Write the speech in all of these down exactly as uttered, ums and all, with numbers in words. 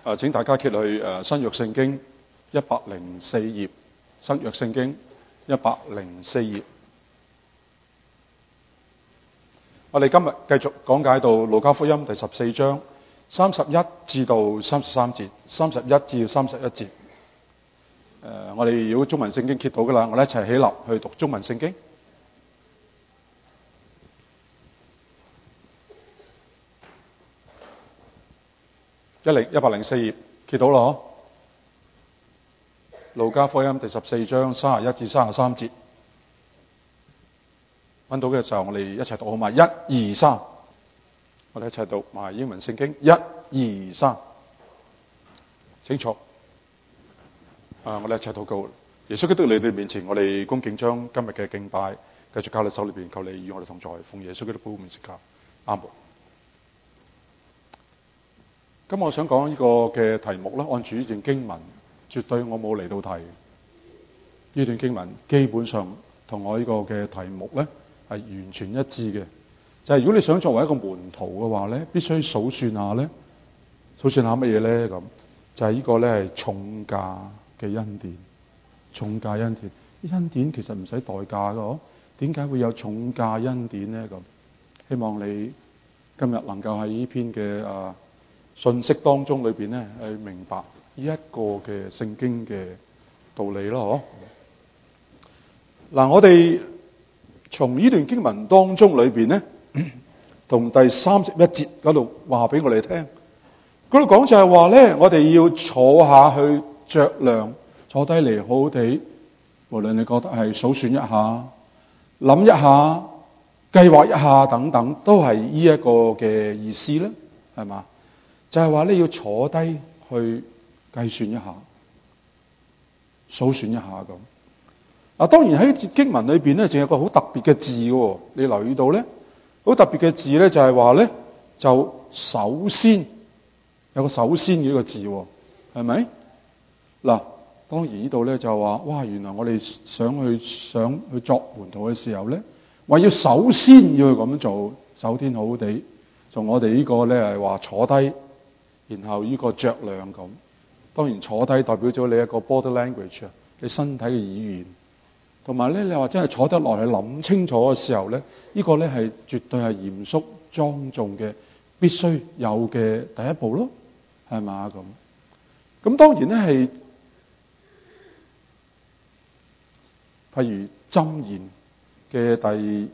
誒，請大家揭去誒新約聖經一百零四頁，新約聖經一百零四頁。我哋今日繼續講解到路加福音第十四章三十一至到三十三節，三十一至三十一節。誒，我哋如果中文聖經揭到㗎啦，我哋一齊起立去讀中文聖經。一零一百零四頁揭到咯，路加福音第十四章三十一至三十三節，揾到嘅時候，我哋一齊讀好嘛？一二三，我哋一齊讀埋英文聖經。一二三，清楚。啊，我哋一齊禱告。耶穌基督嚟到你面前，我哋恭敬將今日嘅敬拜繼續交喺手裏邊，求你與我哋同在，奉耶穌基督寶名祈求，阿門。咁我想講呢個嘅題目咧，按住呢段經文，絕對我冇嚟到題。呢段經文基本上同我呢個嘅題目咧係完全一致嘅。就係、是、如果你想作為一個門徒嘅話咧，必須數算下咧，數算下乜嘢咧咁，就係、是、呢個咧係重價嘅恩典。重價恩典，啲恩典其實唔使代價㗎，點解會有重價恩典咧咁？希望你今日能夠喺呢篇嘅啊信息當中裏邊咧，去明白呢一個嘅聖經嘅道理咯，嗬。嗱，我哋從呢段經文當中裏邊咧，同第三十一節嗰度話俾我哋聽，嗰度講就係話咧，我哋要坐下去酌量，坐低嚟好好地，無論你覺得係數算一下、諗一下、計劃一下等等，都係呢一個嘅意思咧，係嘛？就係話咧，要坐低去計算一下、數算一下咁。嗱，當然喺經文裏邊咧，仲有個好特別嘅字嘅，你留意到咧，好特別嘅字咧，就係話咧，就首先有個首先嘅一個字，係咪？嗱，當然呢度咧就話，哇，原來我哋想去想去作門徒嘅時候咧，話要首先要去咁做，首先好好地，從我哋呢個咧係話坐低。然後呢個酌量咁，當然坐低代表咗你一個 body language 啊，你身體嘅語言，同埋咧你話真係坐得落去諗清楚嘅時候咧，呢個咧係絕對係嚴肅莊重嘅必須有嘅第一步咯，係嘛咁？咁當然咧係，譬如箴言嘅第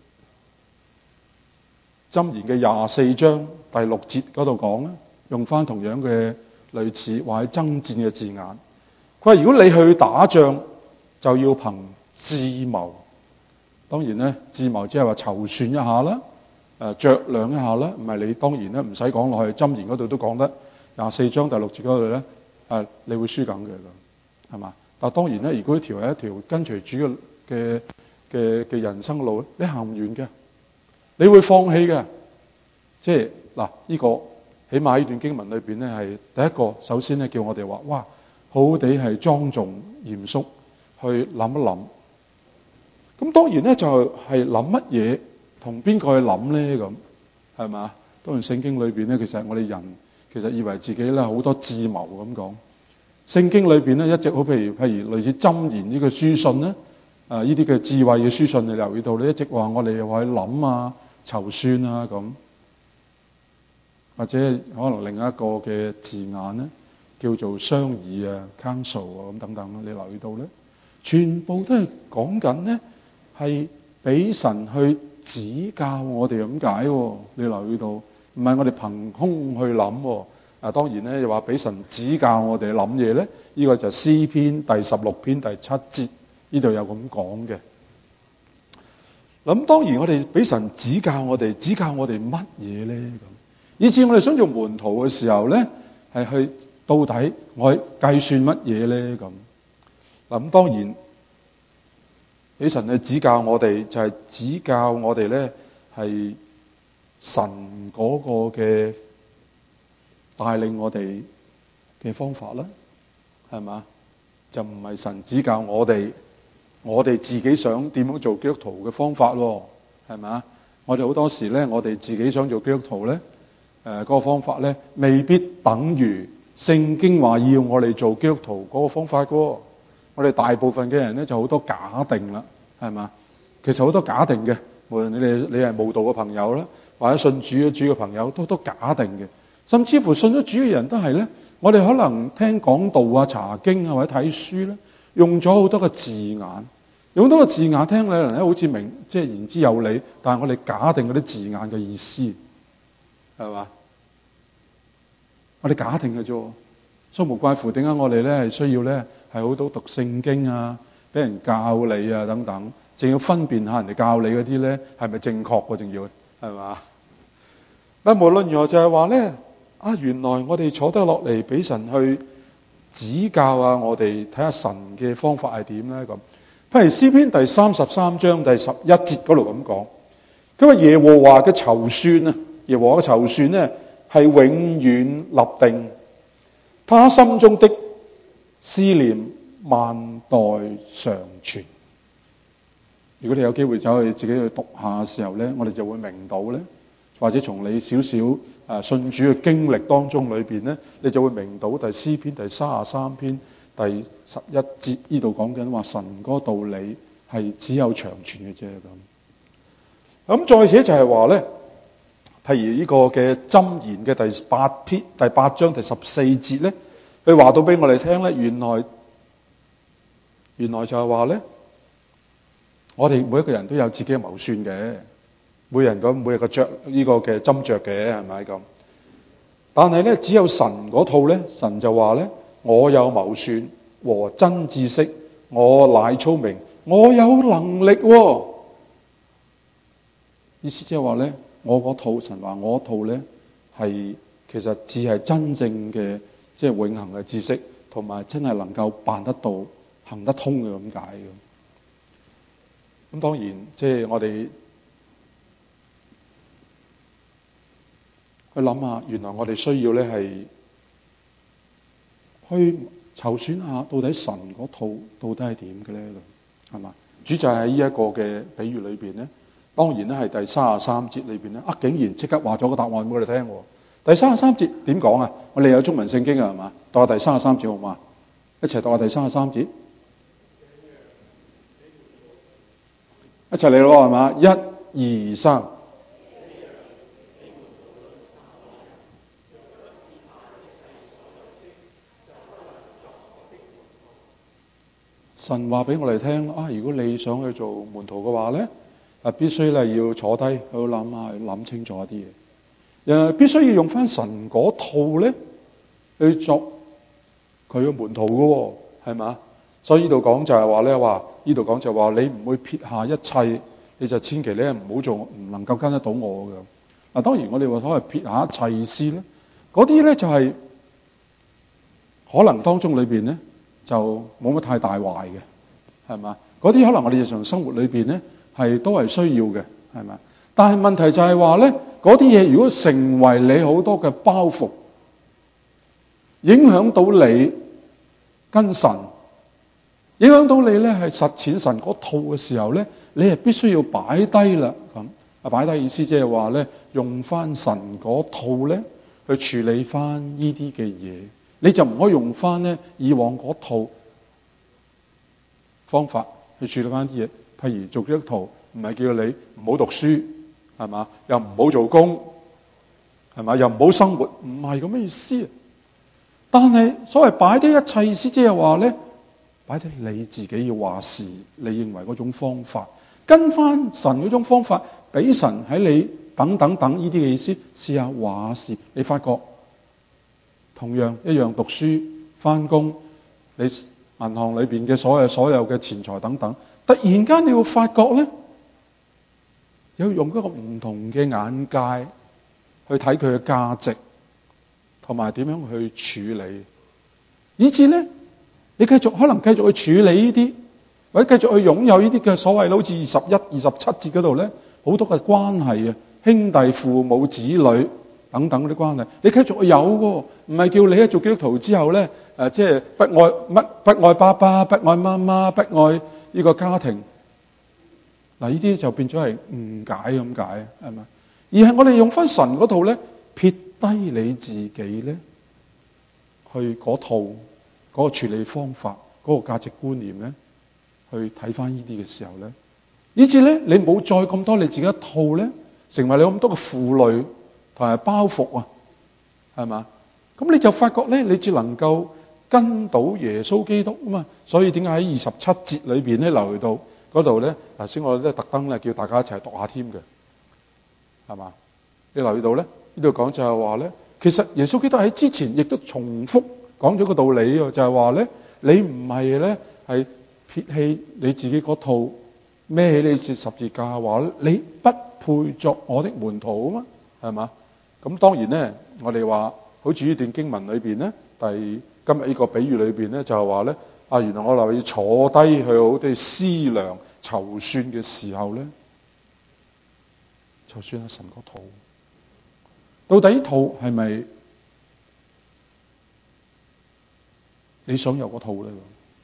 箴言嘅廿四章第六節嗰度講咧。用翻同樣嘅類似或者爭戰嘅字眼，佢話如果你去打仗，就要憑智謀。當然咧，智謀即係話籌算一下啦，誒酌量一下啦。唔係你當然咧唔使講落去，箴言嗰度都講得廿四章第六節嗰度咧，誒你會輸緊嘅咁，係嘛？但係當然咧，如果呢條係一條跟隨主嘅嘅嘅嘅人生路，你行唔完嘅，你會放棄嘅。即係嗱呢個。起碼呢段經文裏邊咧，係第一個，首先咧叫我哋話，哇，好好地係莊重嚴肅去諗一諗。咁當然咧就係諗乜嘢，同邊個去諗咧咁，係嘛？當然聖經裏邊咧，其實我哋人其實以為自己咧好多智謀咁講。聖經裏邊咧一直好，譬如譬如類似箴言呢個書信咧，啊呢啲嘅智慧嘅書信，你留意到你一直話我哋又話去諗啊、籌算啊咁。或者可能另一個嘅字眼咧，叫做商議啊、counsel 啊咁等等，你留意到咧，全部都係講緊咧，係俾神去指教我哋咁解。你留意到，唔係我哋憑空去諗。啊，當然咧又話俾神指教我哋諗嘢咧，呢個就係詩篇第十六篇第七節呢度有咁講嘅。咁當然我哋俾神指教我哋，指教我哋乜嘢咧咁？以至我哋想做門徒嘅時候咧，係去到底我計算乜嘢咧咁？嗱咁當然，俾神去指教我哋，就係、是、指教我哋咧係神嗰個嘅帶領我哋嘅方法啦，係嘛？就唔係神指教我哋，我哋自己想點樣做基督徒嘅方法喎，係嘛？我哋好多時咧，我哋自己想做基督徒咧。誒、呃、嗰、那個方法咧，未必等於聖經話要我哋做基督徒嗰個方法喎。我哋大部分嘅人咧就好多假定啦，係嘛？其實好多假定嘅，無論你哋你係慕道嘅朋友啦，或者信主嘅主嘅朋友，都都假定嘅。甚至乎信咗主嘅人都係咧，我哋可能聽講道啊、查經啊或者睇書咧，用咗好多嘅字眼，用多個字眼聽咧，咧好似明即係言之有理，但係我哋假定嗰啲字眼嘅意思，係嘛？我哋假定嘅啫，所以無怪乎點解我哋咧係需要咧係好多讀聖經啊，俾人教你啊等等，淨要分辨下人哋教你嗰啲咧係咪正確喎，仲要係嘛？但無論如何就係話咧，啊原來我哋坐得落嚟俾神去指教啊，我哋睇下神嘅方法係點咧咁。譬如詩篇第三十三章第十一節嗰度咁講，佢話耶和華嘅籌算啊，耶和華嘅籌算咧係永遠立定，他心中的思念萬代常存。如果你有機會走去自己去讀下嘅時候咧，我哋就會明到咧，或者從你少少誒信主嘅經歷當中裏邊咧，你就會明到第詩篇第三十三篇第十一節呢度講緊話神嗰個道理係只有長存嘅啫咁。咁再者就係話咧，譬如呢個嘅箴言嘅第八篇第八章第十四節咧，佢話到俾我哋聽咧，原來原來就係話咧，我哋每一個人都有自己嘅謀算嘅，每人個每日個着呢個嘅斟酌嘅係咪咁？但係咧，只有神嗰套咧，神就話咧，我有謀算和真知識，我乃聰明，我有能力喎。意思即係話咧，我嗰套神話我嗰套咧係其實只係真正嘅即係永恆嘅知識，同埋真係能夠辦得到、行得通嘅咁解嘅。咁當然即係我哋去諗下，原來我哋需要咧係去籌算下，到底神嗰套到底係點嘅咧？係嘛？主就喺呢一個嘅比喻裏邊咧，當然咧係第三十三節裏邊咧，啊竟然即刻話咗個答案俾我哋聽喎。第三十三節點講啊？我哋有中文聖經啊，係嘛？讀下第三十三節好嘛？一齊讀下第三十三節，一齊嚟咯，係嘛？一、二、三。神話俾我哋聽啊！如果你想去做門徒嘅話咧，啊必須咧要坐低去諗下，諗清楚一啲嘢。誒，必須要用翻神嗰套咧去作佢嘅門徒嘅，係嘛？所以呢度講就係話咧，話呢度講就係話你唔會撇下一切，你就千祈咧唔好做，唔能夠跟得到我嘅。嗱，當然我哋話所謂撇下一切先咧，嗰啲咧就係可能當中裏邊咧。就冇乜太大壞嘅，係嘛？嗰啲可能我哋日常生活裏邊咧係都係需要嘅，係咪？但係問題就係話咧，嗰啲嘢如果成為你好多嘅包袱，影響到你跟神，影響到你咧係實踐神嗰套嘅時候咧，你係必須要擺低啦。咁啊，擺低意思即係話咧，用翻神嗰套咧去處理翻呢啲嘅嘢。你就唔可以用翻咧以往嗰套方法去處理翻啲嘢，譬如做基督徒唔係叫你唔好讀書，係嘛？又唔好做工，係嘛？又唔好生活，唔係咁嘅意思。但係所謂擺低一切意思，即係話咧，擺低你自己要話事，你認為嗰種方法，跟翻神嗰種方法，俾神喺你等等等呢啲嘅意思，試下話事，你發覺。同樣一樣讀書、翻工，你銀行裏邊嘅所有所有嘅錢財等等，突然間你會發覺咧，要用一個唔同嘅眼界去睇佢嘅價值，同埋點樣去處理，以至咧你繼續可能繼續去處理呢啲，或者繼續去擁有呢啲嘅所謂好似二十一、二十七節嗰度咧，好多嘅關係啊，兄弟、父母、子女。等等嗰啲關係，你繼續有喎，唔係叫你一做基督徒之後咧，誒、呃，即係不愛乜不愛爸爸、不愛媽媽、不愛呢個家庭。嗱，呢啲就變咗係誤解咁解，係咪？而係我哋用翻神嗰套咧，撇低你自己咧， 去嗰套嗰、嗰個處理方法、嗰、嗰個價值觀念咧，去睇翻呢啲嘅時候咧，以至咧你冇再咁多你自己一套咧，成為你咁多嘅負累同埋包袱啊，係嘛？咁你就發覺咧，你只能夠跟到耶穌基督啊嘛。所以點解喺二十七節裏邊咧留去到嗰度咧？頭先我咧特登咧叫大家一齊讀下添嘅，係嘛？你留意到咧，呢度講就係話咧，其實耶穌基督喺之前亦都重複講咗個道理喎，就係話咧，你唔係咧係撇棄你自己嗰套孭起你隻十字架，話你不配作我的門徒啊嘛，係嘛？咁當然咧，我哋話好似呢段經文裏邊咧，第今日呢個比喻裏邊咧，就係話咧，啊原來我哋要坐低去好啲思量籌算嘅時候咧，就算係神個套。到底呢套係咪你想有個套咧？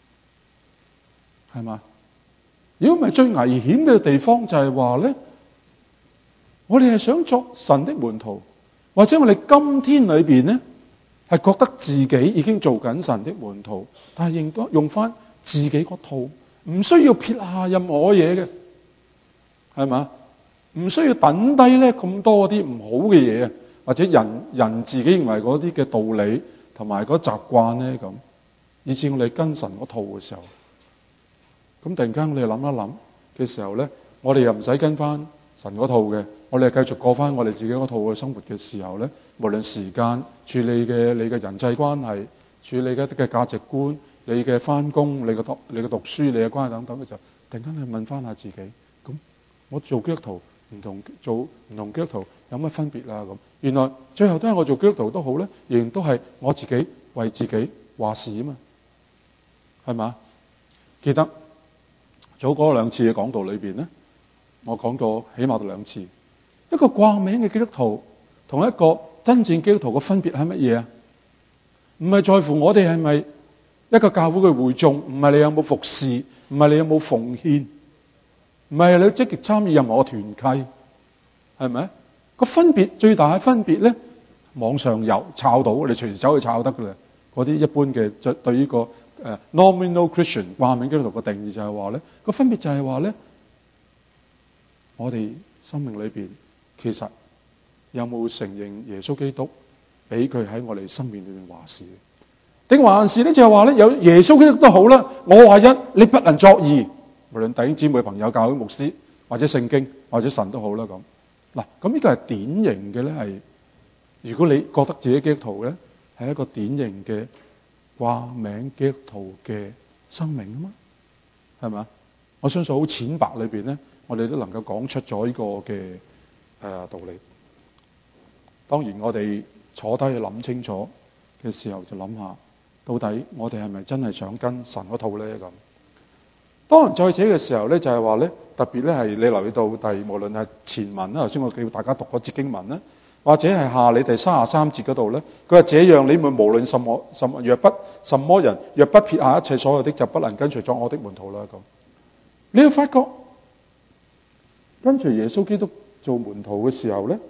係嘛？如果唔係，最危險嘅地方就係話咧，我哋係想作神的門徒，或者我哋今天裏邊咧係覺得自己已經做緊神的門徒，但係認多用翻自己個套，唔需要撇下任何嘢嘅，係嘛？唔需要等低咧咁多啲唔好嘅嘢啊！或者人人自己認為嗰啲嘅道理同埋嗰習慣咧咁，以至我哋跟神嗰套嘅時候，咁突然間我哋諗一諗嘅時候咧，我哋又唔使跟翻神嗰套嘅，我哋繼續過翻我哋自己嗰套嘅生活嘅時候咧，無論時間、處理嘅你嘅人際關係、處理嘅一啲嘅價值觀、你嘅翻工、你嘅讀、你嘅讀書、你嘅關係等等嘅時候，突然間你問翻下自己，咁我做基督徒唔同做唔同基督徒有乜分別啊？咁原來最後都係我做基督徒都好咧，仍然都係我自己為自己話事啊嘛，係嘛？記得早嗰兩次嘅講道裏邊咧，我講過起碼到兩次，一個掛名嘅基督徒同一個真正基督徒嘅分別係乜嘢啊？唔係在乎我哋係咪一個教會嘅會眾，唔係你有冇服侍，唔係你有冇奉獻，唔係你積極參與任何團契，係咪？個分別最大嘅分別咧，網上有抄到，你隨時走去抄得噶啦。嗰啲一般嘅對對呢個誒 nominal Christian 掛名基督徒嘅定義就係話咧，個分別就係話咧，我哋生命裏邊其實有冇承認耶穌基督俾佢喺我哋生命裏面話事，定還是咧就係話咧有耶穌基督都好啦，我話一你不能作二，無論弟兄姊妹、朋友、教會牧師或者聖經或者神都好啦咁。嗱，咁呢個係典型嘅咧，係如果你覺得自己基督徒咧，係一個典型嘅掛名基督徒嘅生命啊嘛，係咪？我相信好淺白裏邊咧，我哋都能夠講出咗呢個嘅誒、呃、道理。當然，我哋坐低去諗清楚嘅時候，就諗下到底我哋係咪真係想跟神嗰套咧咁？當然再者嘅時候咧，就係話咧，特別咧係你留意到第無論係前文啦，頭先我叫大家讀嗰節經文啦，或者係下你第三十三節嗰度咧，佢話這樣你們無論什麼什麼若不什麼人，若不撇下一切所有的，就不能跟隨作我的門徒啦咁。你會發覺跟隨耶穌基督做門徒嘅時候咧，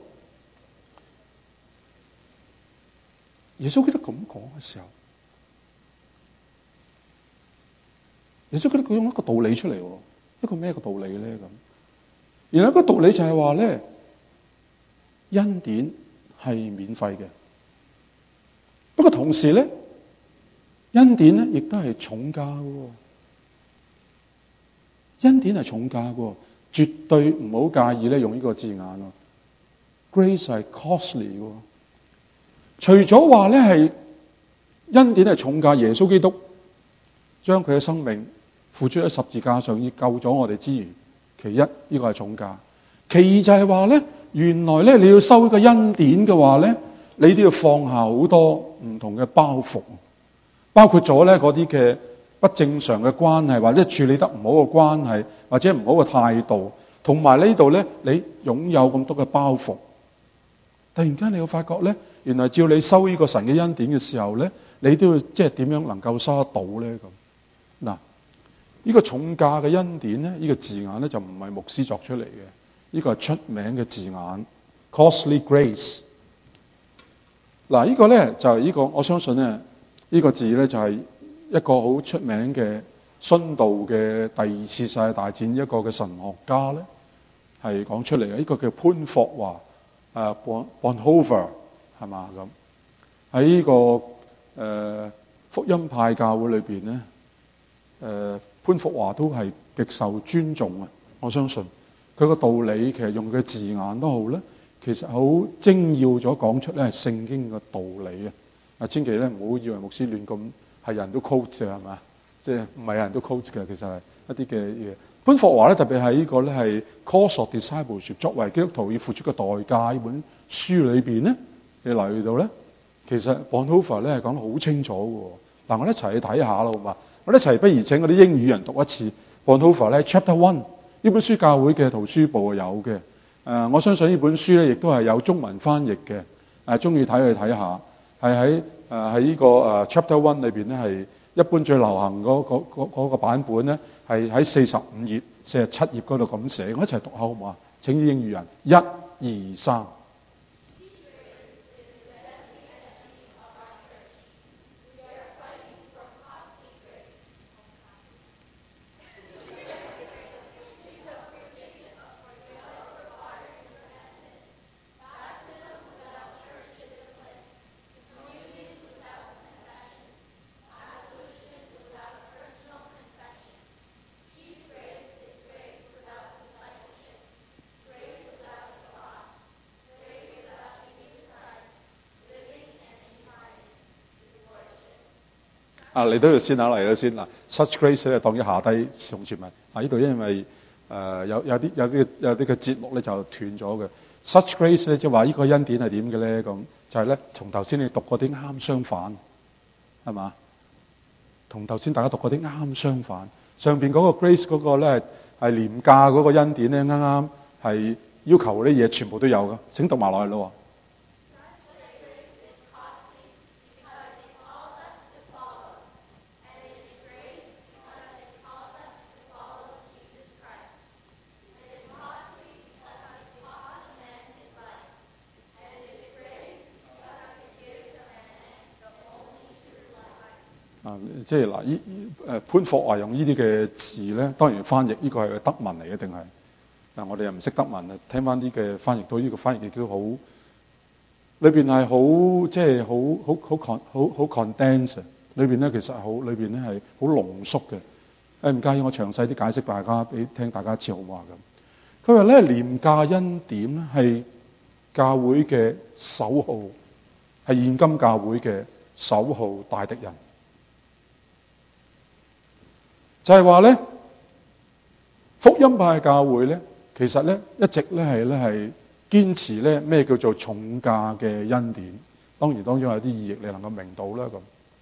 耶穌基督咁講嘅時候，耶穌基督佢用一個道理出嚟，一個咩嘅道理咧咁？原來一個道理就係話咧，恩典係免費嘅，不過同時咧，恩典咧亦都係重價嘅。恩典係重價嘅，絕對唔好介意咧用呢個字眼咯。Grace 係 costly 嘅，除咗話咧係恩典係重價，耶穌基督將佢嘅生命付出喺十字架上，以救咗我哋之餘，其一呢、這個係重價，其二就係話咧，原來咧你要收呢個恩典嘅話咧，你都要放下好多唔同嘅包袱，包括咗咧嗰啲嘅不正常嘅關係，或者處理得唔好嘅關係，或者唔好嘅態度，同埋呢度咧你擁有咁多嘅包袱，突然間你會發覺咧，原來照你收呢個神嘅恩典嘅時候咧，你都要即係點樣能夠收得到咧咁？嗱，呢個重價嘅恩典咧，呢個字眼咧就唔係牧師作出嚟嘅，呢個係出名嘅字眼 ，costly grace。嗱，呢個咧就係呢個，我相信咧呢個字咧就係一個好出名嘅殉道嘅第二次世界大戰一個嘅神學家咧係講出嚟嘅。呢個叫潘霍華啊 Bonhoeffer 係嘛咁喺呢個誒、呃、福音派教會裏邊咧誒潘霍華都係極受尊重啊！我相信佢個道理其實用嘅字眼都好咧，其實好精要咗講出咧係聖經嘅道理啊！啊，千祈咧唔好以為牧師亂咁係人都 quote 嘅係嘛？即係唔係人都 quote 嘅，其實係一啲嘅嘢。潘霍華咧特別係呢個咧係 Course of Discipleship 作為基督徒要付出嘅代價呢本書裏邊咧，你嚟到咧，其實 Bonhoeffer 咧係講得好清楚嘅。嗱，我哋一齊去睇下咯，好嘛？我哋一齊不如請嗰啲英語人讀一次 Bonhoeffer 咧 Chapter One 呢本書，教會嘅圖書部有嘅。誒，我相信呢本書咧亦都係有中文翻譯嘅。誒，中意睇去睇下。係喺誒喺呢個誒 Chapter One 裏邊咧，係一般最流行嗰嗰嗰嗰個版本咧，係喺四十五頁、四十七頁嗰度咁寫。我一齊讀下好唔好啊？請啲英語人，一、二、三。啊，嚟到度先啦，嚟到先嗱。Such grace 咧當咗下低從前文啊，呢度因為誒、呃、有有啲有啲有啲嘅節目咧就斷咗嘅。Such grace 咧即係話呢個恩典係點嘅咧？咁就係咧從頭先你讀嗰啲啱相反，係嘛？同頭先大家讀嗰啲啱相反。上邊嗰個 grace 嗰個咧係廉價嗰個恩典咧，啱啱係要求嗰啲嘢全部都有㗎。請讀埋落去咯。啊，即係嗱，依依誒潘霍華用呢啲嘅字咧，當然翻譯呢個係德文嚟嘅定係？嗱，我哋又唔識德文啊，聽翻啲嘅翻譯到呢個翻譯亦都好，裏邊係好即係好好好 con 好好 condense，裏邊咧其實係好裏邊咧係好濃縮嘅。誒唔介意我詳細啲解釋大家俾聽大家知好唔好啊咁？佢話咧廉價恩典咧係教會嘅首號，係現今教會嘅首號大敵人。就係話咧，福音派教會咧，其實咧一直咧係咧係堅持咧咩叫做重價嘅恩典。當然當中有啲意義你能夠明到啦咁。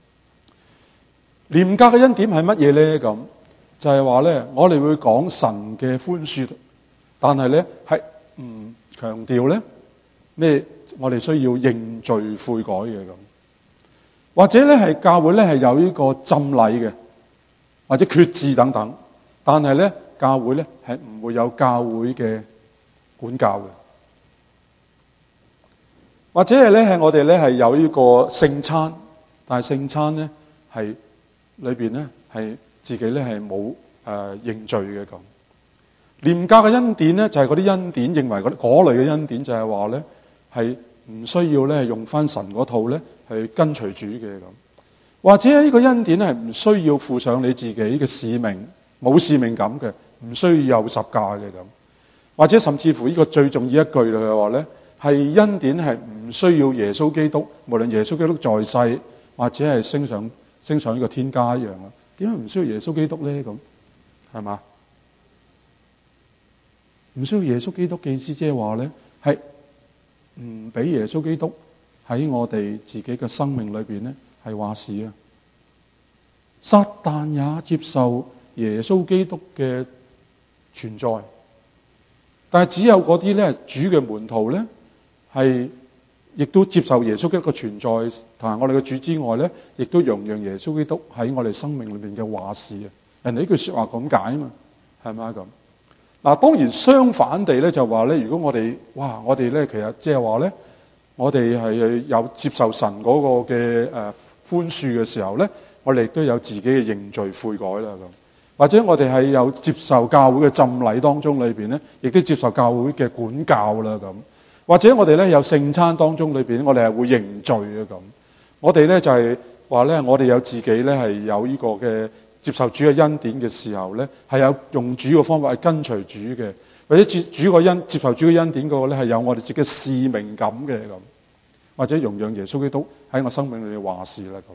廉價嘅恩典係乜嘢咧？咁就係話咧，我哋會講神嘅寬恕，但係咧係唔強調咧咩？我哋需要認罪悔改嘅咁，或者咧係教會咧係有呢個浸禮嘅。或者決志等等，但係咧教會咧係唔會有教會嘅管教嘅，或者係咧係我哋咧係有呢個聖餐，但係聖餐咧係裏邊咧係自己咧係冇誒認罪嘅咁。廉價嘅恩典咧就係嗰啲恩典，認為嗰嗰類嘅恩典就係話咧係唔需要咧用翻神嗰套咧去跟隨主嘅咁。或者呢個恩典係唔需要負上你自己嘅使命，冇使命感嘅，唔需要有十架嘅咁。或者甚至乎呢個最重要一句就係話咧，係恩典係唔需要耶穌基督，無論耶穌基督在世或者係升上升上呢個天家一樣啊。點解唔需要耶穌基督咧？咁係嘛？唔需要耶穌基督嘅意思即係話咧，係唔俾耶穌基督喺我哋自己嘅生命裏邊咧。係話事啊！撒但也接受耶穌基督嘅存在，但係只有嗰啲咧主嘅門徒咧，係亦都接受耶穌基督嘅存在，同埋我哋嘅主之外咧，亦都容讓耶穌基督喺我哋生命裏邊嘅話事啊！人哋呢句說話咁解啊嘛，係咪咁？嗱，當然相反地咧就話咧，如果我哋哇，我哋咧其實即係話咧。 我哋係有接受神嗰個嘅誒寬恕嘅時候咧，我哋亦都有自己嘅認罪悔改啦咁。或者我哋係有接受教會嘅浸禮當中裏邊咧，亦都接受教會嘅管教啦咁。或者我哋咧有聖餐當中裏邊，我哋係會認罪嘅咁。我哋咧就係話咧，我哋有自己咧係有呢個嘅接受主嘅恩典嘅時候咧，係有用主嘅方法去跟隨主嘅。或者接主個恩接受主嘅恩典嗰個咧係有我哋自己嘅使命感嘅咁，或者容讓耶穌基督喺我生命裏面話事啦咁。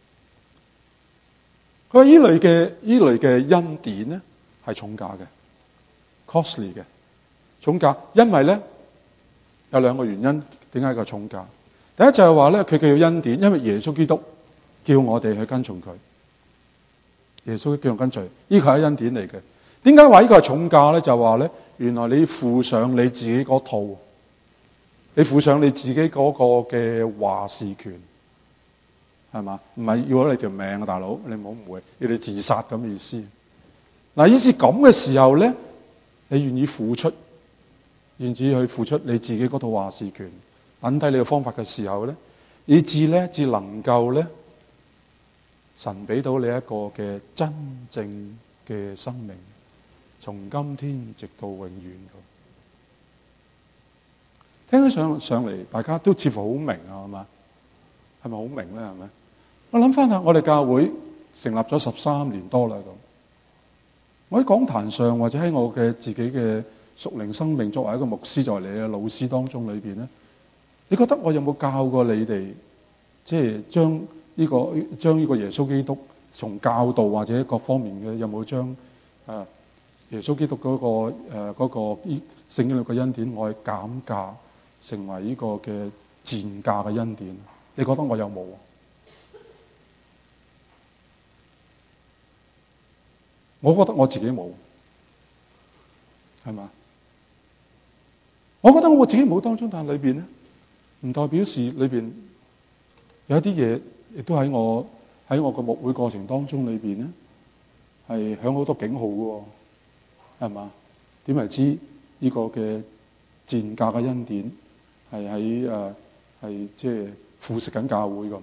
佢話依類嘅依類嘅恩典咧係重價嘅 ，costly 嘅重價，因為咧有兩個原因點解佢重價。第一就係話咧佢叫恩典，因為耶穌基督叫我哋去跟從佢，耶穌叫我跟隨，呢個係恩典嚟嘅。點解話呢個係重價咧？就係話咧，原來你負上你自己嗰套，你負上你自己嗰個嘅話事權，係嘛？唔係要咗你條命啊，大佬，你唔好誤會，要你自殺咁嘅意思。嗱，於是咁嘅時候咧，你願意付出，願意去付出你自己嗰套話事權，等低你嘅方法嘅時候咧，以至咧至能夠咧，神俾到你一個嘅真正嘅生命。從今天直到永遠，聽起上上嚟，大家都似乎好明啊，係嘛？係咪好明咧？係咪？我諗翻下，我哋教會成立咗十三年多啦，咁我喺講壇上或者喺我嘅自己嘅屬靈生命，作為一個牧師，作為你嘅老師當中裏邊咧，你覺得我有冇教過你哋，即係將呢個將呢個耶穌基督從教導或者各方面嘅有冇將啊？耶穌基督嗰、那個誒嗰、呃那個聖經裏嘅恩典，我係減價成為呢個嘅賤價嘅恩典。你覺得我有冇？我覺得我自己冇，係嘛？我覺得我自己冇當中，但係裏邊咧，唔代表是裏邊有一啲嘢，亦都喺我喺我個牧會過程當中裏邊咧，係響好多警號嘅。係嘛？點為之呢個嘅賤價嘅恩典係喺誒係即係腐蝕緊教會咁？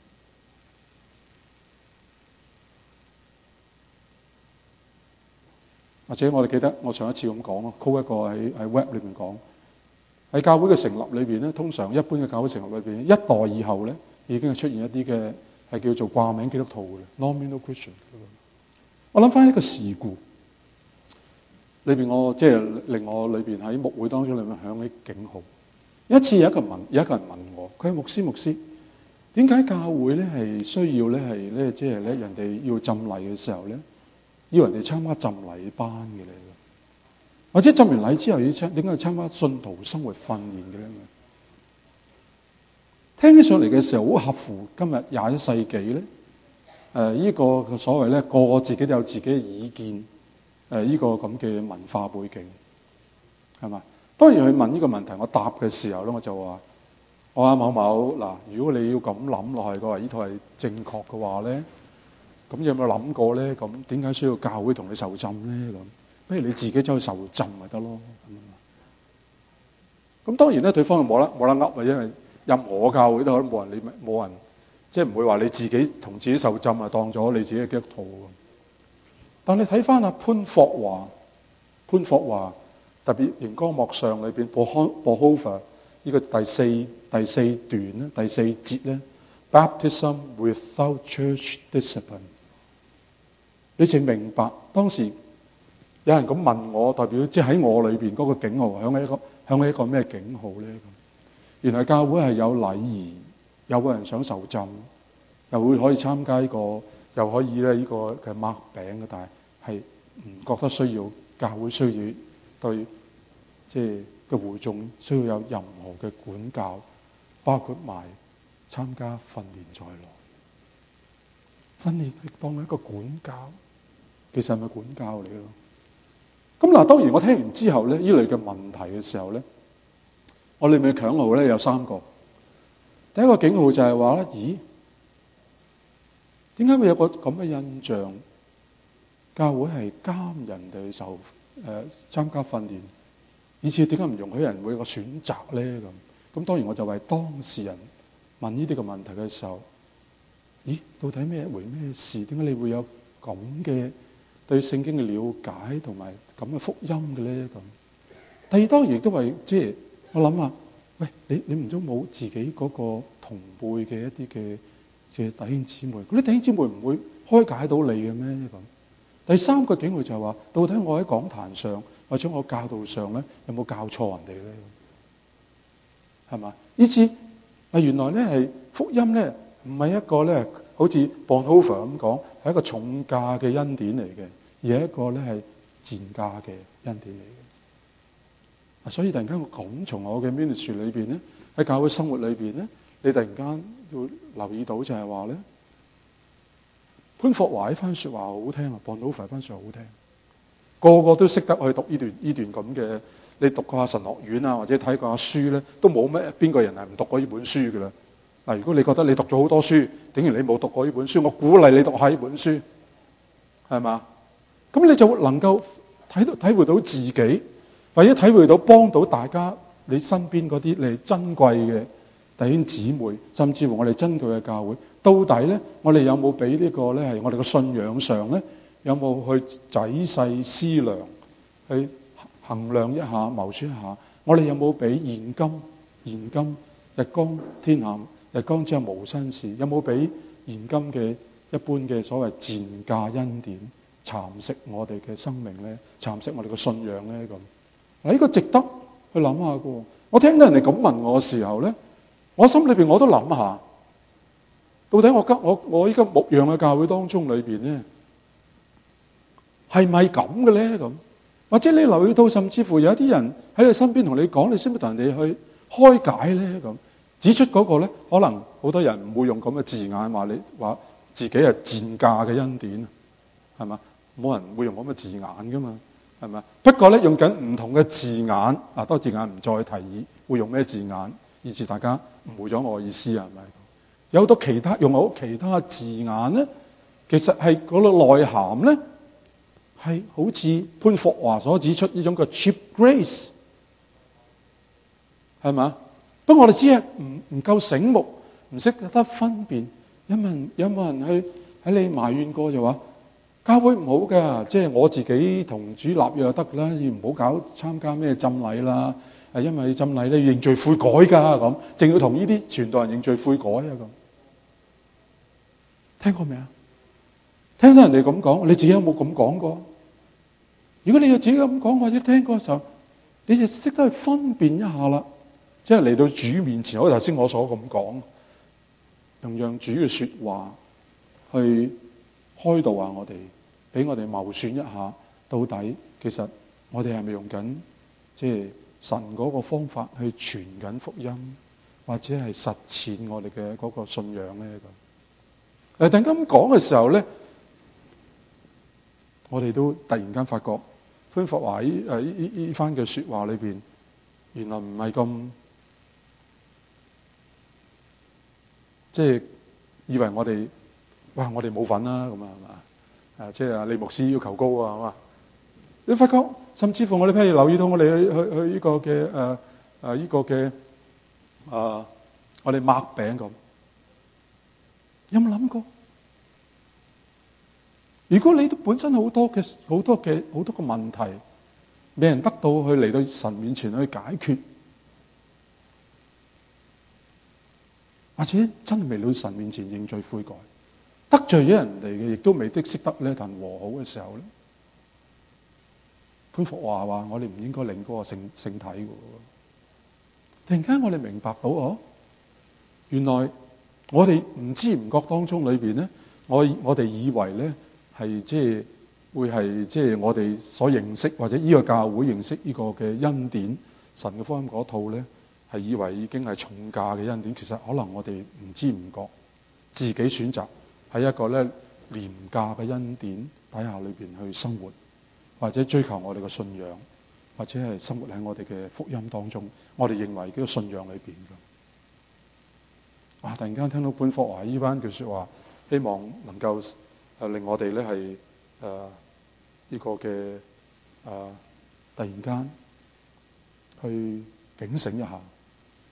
或者我哋記得我上一次咁講咯 call 一個喺喺 web 裏邊講喺教會嘅成立裏邊咧，通常一般嘅教會成立裏邊，一代以後咧已經係出現一啲嘅係叫做掛名基督徒嘅 nominal Christian。我諗翻一個事故。裏邊我即係令我裏邊喺牧會當中裏面響起警號。一次有一個問有一個人問我，佢係牧師牧師，點解教會咧係需要咧係咧即係咧人哋要浸禮嘅時候咧，要人哋參加浸禮班嘅咧？或者浸完禮之後要參點解要參加信徒生活訓練嘅咧？聽起上嚟嘅時候好合乎今日廿一世紀咧，誒、呃、呢、這個所謂咧個個自己都有自己嘅意見。誒、這、呢個咁嘅文化背景係嘛？當然佢問呢個問題，我答嘅時候咧，我就話：我話某某嗱，如果你要咁諗落去嘅話，呢套係正確嘅話咧，咁有冇諗過咧？咁點解需要教會同你受浸咧？咁不如你自己走去受浸咪得咯？咁當然咧，對方冇得冇得噏啊，因為任何教會都可能冇人理冇人，即係唔會話你自己同自己受浸啊，當咗你自己嘅基督徒。但你睇翻阿潘霍華，潘霍華特別熒光幕上裏邊，Bonhoeffer 呢個第四第四段咧，第四節咧 ，Baptism without church discipline， 你就明白當時有人咁問我，代表即係喺我裏邊嗰個警號響起一個響起一個咩警號咧？原來教會係有禮儀，有個人想受浸，又會可以參加呢個，又可以咧呢個嘅擘餅嘅，但係係唔覺得需要教會需要對即係嘅會眾需要有任何嘅管教，包括埋參加訓練在內。訓練係當係一個管教，其實係咪管教嚟咯？咁嗱，當然我聽完之後咧，呢類嘅問題嘅時候咧，我裏面嘅強號咧有三個。第一個警號就係話咧，咦？點解會有個咁嘅印象？教會係監人哋受誒參加訓練，以至點解唔容許人會有個選擇咧？咁咁當然我就為當事人問呢啲個問題嘅時候，咦，到底咩一回咩事？點解你會有咁嘅對聖經嘅了解同埋咁嘅福音嘅咧？咁第二當然亦都係即係我諗下，喂，你你唔通冇自己嗰個同輩嘅一啲嘅嘅弟兄姊妹？嗰啲弟兄姊妹唔會開解到你嘅咩？咁第三個境界就係話，到底我喺講壇上或者我教導上咧，有冇教錯人哋咧？係嘛？以至啊，原來咧係福音咧，唔係一個咧，好似 Bonhoeffer 咁講，係一個重價嘅恩典嚟嘅，而係一個咧係賤價嘅恩典嚟嘅。啊，所以突然間我講從我嘅 ministry 裏邊咧，喺教會生活裏邊咧，你突然間會留意到就係話咧，潘霍華呢番説話好聽啊 ，Bonhoeffer 番説話好聽，個個都識得去讀呢段呢段咁嘅。你讀過下神學院啊，或者睇過下書咧，都冇咩邊個人係唔讀過呢本書㗎啦。嗱，如果你覺得你讀咗好多書，竟然你冇讀過呢本書，我鼓勵你讀下呢本書，係嘛？咁你就能夠睇到體會到自己，或者體會到幫到大家，你身邊嗰啲你珍貴嘅弟兄姊妹，甚至乎我哋珍貴嘅教會，到底咧，我哋有冇俾呢個咧係我哋嘅信仰上咧，有冇去仔細思量去衡量一下、謀算一下，我哋有冇俾現今、現今日光天下、日光之下無新事，有冇俾現今嘅一般嘅所謂賤價恩典蠶食我哋嘅生命咧，蠶食我哋嘅信仰咧？咁嗱，呢個值得去諗下嘅。我聽到人哋咁問我嘅時候咧，我心裏邊我都諗下，到底我今我我依家牧養嘅教會當中裏邊咧，係咪咁嘅咧？咁或者你留意到，甚至乎有一啲人喺你身邊同你講，你識唔識同人哋去開解咧？咁指出嗰個咧，可能好多人唔會用咁嘅字眼話你話自己係賤價嘅恩典，係嘛？冇人會用咁嘅字眼噶嘛，係咪？不過咧，用緊唔同嘅字眼，啊，多字眼唔再提議會用咩字眼，以致大家誤會咗我嘅意思啊？係咪？有好多其他用好其他字眼咧，其實係嗰個內涵咧。係好似潘霍華所指出呢種嘅 cheap grace， 係嘛？不過我哋只係唔唔夠醒目，唔識得分辨。有冇人有冇人去喺你埋怨過就話教會唔好㗎，即係我自己同主立約就得啦，要唔好搞參加咩浸禮啦。係因為浸禮咧要認罪悔改㗎，咁淨要同呢啲傳道人認罪悔改啊咁。聽過未啊？聽到人哋咁講，你自己有冇咁講過？如果你要自己咁講或者聽過嘅時候，你就識得去分辨一下啦。即係嚟到主面前，好似頭先我所咁講，用讓主嘅說話去開導下我哋，俾我哋謀算一下，到底其實我哋係咪用緊即係神嗰個方法去傳緊福音，或者係實踐我哋嘅嗰個信仰咧？咁誒，突然間咁講嘅時候咧，我哋都突然間發覺潘霍華呢誒呢呢番嘅說話裏邊，原來唔係咁即係以為我哋哇我哋冇份啦咁啊，係嘛？啊即係李牧師要求高啊，係嘛？你發覺甚至乎我哋譬如留意到我哋去去去呢個嘅誒誒呢個嘅啊、呃、我哋擘餅咁，有冇諗過？如果你都本身好多嘅好多嘅好多個問題，未人得到去嚟到神面前去解決，或者真係未到神面前認罪悔改，得罪咗人哋嘅，亦都未的識得咧同人和好嘅時候咧，潘霍華話我哋唔應該領嗰個聖聖體嘅。突然間我哋明白到哦，原來我哋唔知唔覺當中裏邊咧，我我哋以為咧。係即係會係即係我哋所認識或者呢個教會認識呢個嘅恩典神嘅福音嗰套咧，係以為已經係重價嘅恩典。其實可能我哋唔知唔覺自己選擇喺一個咧廉價嘅恩典底下裏邊去生活，或者追求我哋嘅信仰，或者係生活喺我哋嘅福音當中。我哋認為呢個信仰裏邊嘅啊，突然間聽到潘霍華呢番句說話，希望能夠。誒令我哋咧係誒呢個嘅誒、呃、突然間去警醒一下，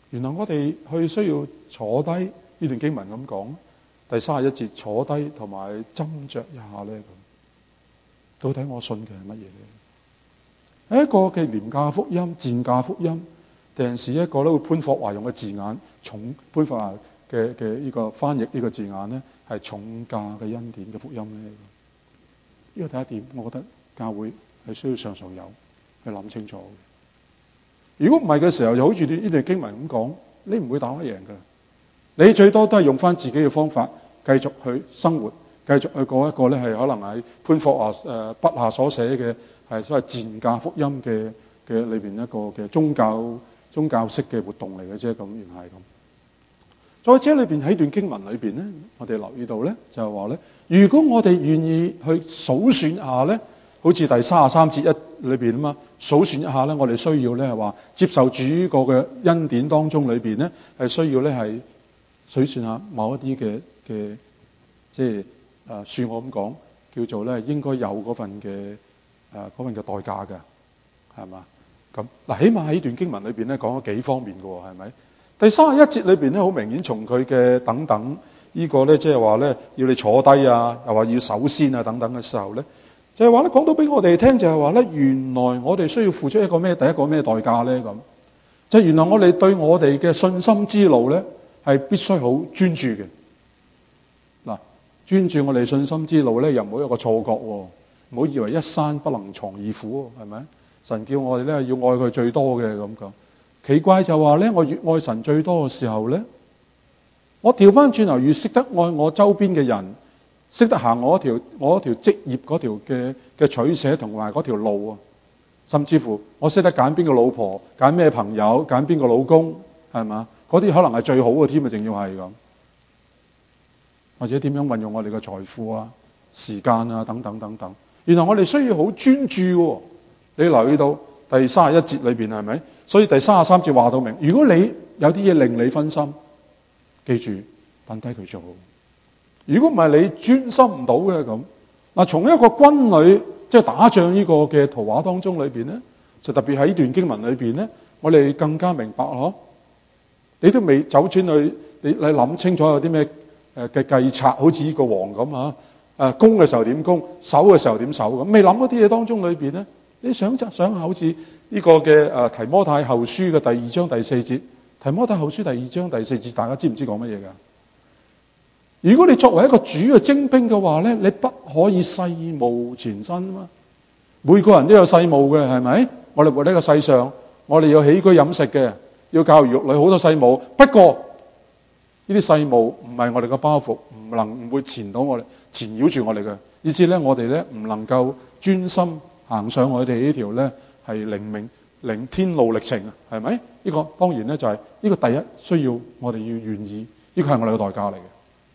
原來我哋去需要坐低，呢段經文咁講，第三十一節坐低同埋斟酌一下咧，咁到底我信嘅係乜嘢咧？係一個嘅廉價福音、賤價福音，定係一個咧會潘霍華用嘅字眼，重潘霍華嘅嘅呢個翻譯呢個字眼咧，係重價嘅恩典嘅福音咧？呢個第一點，我覺得教會係需要常常有去諗清楚嘅。如果唔係嘅時候，就好似呢段經文咁講，你唔會打得贏㗎。你最多都係用翻自己嘅方法，繼續去生活，繼續去過一個咧係可能係潘霍華誒筆下所寫嘅係所謂賤價福音嘅嘅裏邊一個嘅宗教宗教式嘅活動嚟嘅啫。咁原來係咁。再者裏邊喺段經文裏邊咧，我哋留意到咧就係話咧，如果我哋願意去數算一下咧，好似第三十三節一裏邊啊嘛，數算一下咧，我哋需要咧係話接受主個嘅恩典當中裏邊咧，係需要咧係數算下某一啲嘅嘅，即係誒，算我咁講，叫做咧應該有嗰份嘅誒嗰份嘅代價嘅，係嘛？咁嗱，起碼喺段經文裏邊咧講咗幾方面嘅喎，係咪？第三十一節裏邊咧，好明顯從佢嘅等等呢個咧，即係話咧要你坐低啊，又話要首先啊等等嘅時候咧，就係話咧講到俾我哋聽，就係話咧原來我哋需要付出一個咩第一個咩代價咧咁，就係原來我哋對我哋嘅信心之路咧係必須好專注嘅。嗱，專注我哋信心之路咧，又唔好有個錯覺喎，唔好以為一山不能藏二虎，係咪？神叫我哋咧要愛佢最多嘅咁講。奇怪就話咧，我越愛神最多嘅時候咧，我調翻轉頭越識得愛我周邊嘅人，識得行我一條我一條職業嗰條嘅嘅取捨同埋嗰條路啊，甚至乎我識得揀邊個老婆，揀咩朋友，揀邊個老公，係嘛？嗰啲可能係最好嘅添啊，仲要係咁，或者點樣運用我哋嘅財富啊、時間啊等等等等。原來我哋需要好專注喎。你留意到第三十一節裏邊係咪？所以第三十三節話到明，如果你有啲嘢令你分心，記住瞓低佢就好。如果唔係你專心唔到嘅咁。嗱，從一個軍旅即係打仗呢個嘅圖畫當中裏邊咧，就特別喺呢段經文裏邊咧，我哋更加明白嗬。你都未走轉去，你你諗清楚有啲咩誒嘅計策，好似呢個王咁啊，誒攻嘅時候點攻，守嘅時候點守咁，未諗嗰啲嘢當中裏邊咧。你想就想下好似呢個嘅誒提摩太後書嘅第二章第四節，提摩太後書第二章第四節，大家知唔知講乜嘢㗎？如果你作為一個主嘅精兵嘅話咧，你不可以世務纏身啊嘛。每個人都有世務嘅，係咪？我哋活喺呢個世上，我哋要起居飲食嘅，要教育兒女，好多世務。不過呢啲世務唔係我哋嘅包袱，唔能唔會纏到我哋，纏繞住我哋嘅。意思咧，我哋咧唔能夠專心行上我哋呢條咧係靈命靈天路歷程啊，係咪？呢個當然咧就係呢個第一需要我哋要願意，呢個係我哋嘅代價嚟嘅，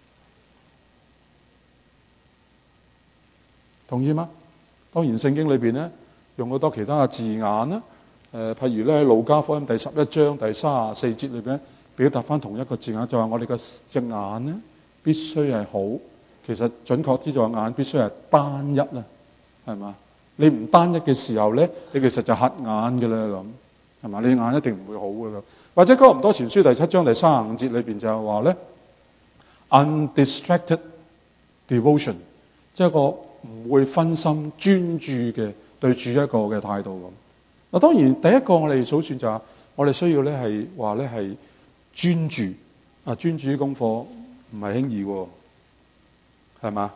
同意嗎？當然聖經裏邊咧用好多其他嘅字眼啦，誒譬如咧喺路加福音第十一章第三十四節裏邊表達翻同一個字眼，就係我哋嘅隻眼咧必須係好，其實準確啲就係眼必須係單一啦，係嘛？你唔單一嘅時候咧，你其實就瞎眼嘅啦咁，係嘛？你眼一定唔會好嘅啦。或者哥林多前書第七章第三十五節裏邊就係話咧 ，undistracted devotion， 即係一個唔會分心專注嘅對住一個嘅態度咁。嗱，當然第一個我哋數算就係我哋需要咧係話咧係專注啊，專注啲功課唔係輕易喎，係嘛？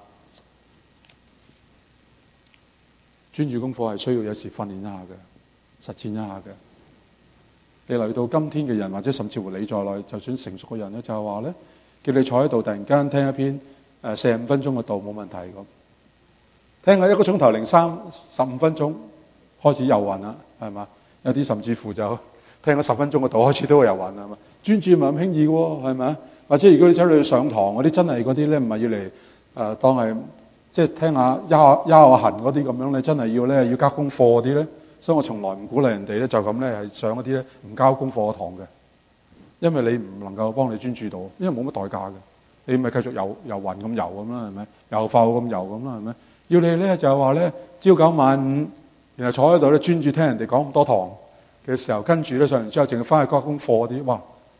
專注功課係需要有時訓練一下嘅，實踐一下嘅。你嚟到今天嘅人，或者甚至乎你在內，就算成熟嘅人咧，就係話咧，叫你坐喺度，突然間聽一篇誒四十五分鐘嘅道冇問題咁。聽下一個鐘頭零三十五分鐘開始遊魂啦，係嘛？有啲甚至乎就聽咗十分鐘嘅道開始都會遊魂啦，係嘛？專注唔係咁輕易喎，係咪？或者如果你走去上堂嗰啲，真係嗰啲咧唔係要嚟誒、呃、當係。即係聽下休下休下痕嗰啲咁樣咧，真係要咧要交功課嗰啲咧，所以我從來唔鼓勵人哋咧就咁咧係上嗰啲咧唔交功課嘅堂嘅，因為你唔能夠幫你專注到，因為冇乜代價嘅，你咪繼續遊遊魂咁遊咁啦，係咪？遊浮咁遊咁啦，係咪？要你咧就係話咧朝九晚五，然後坐喺度咧專注聽人哋講咁多堂嘅時候，跟住咧上完之後淨係翻去交功課嗰啲，哇！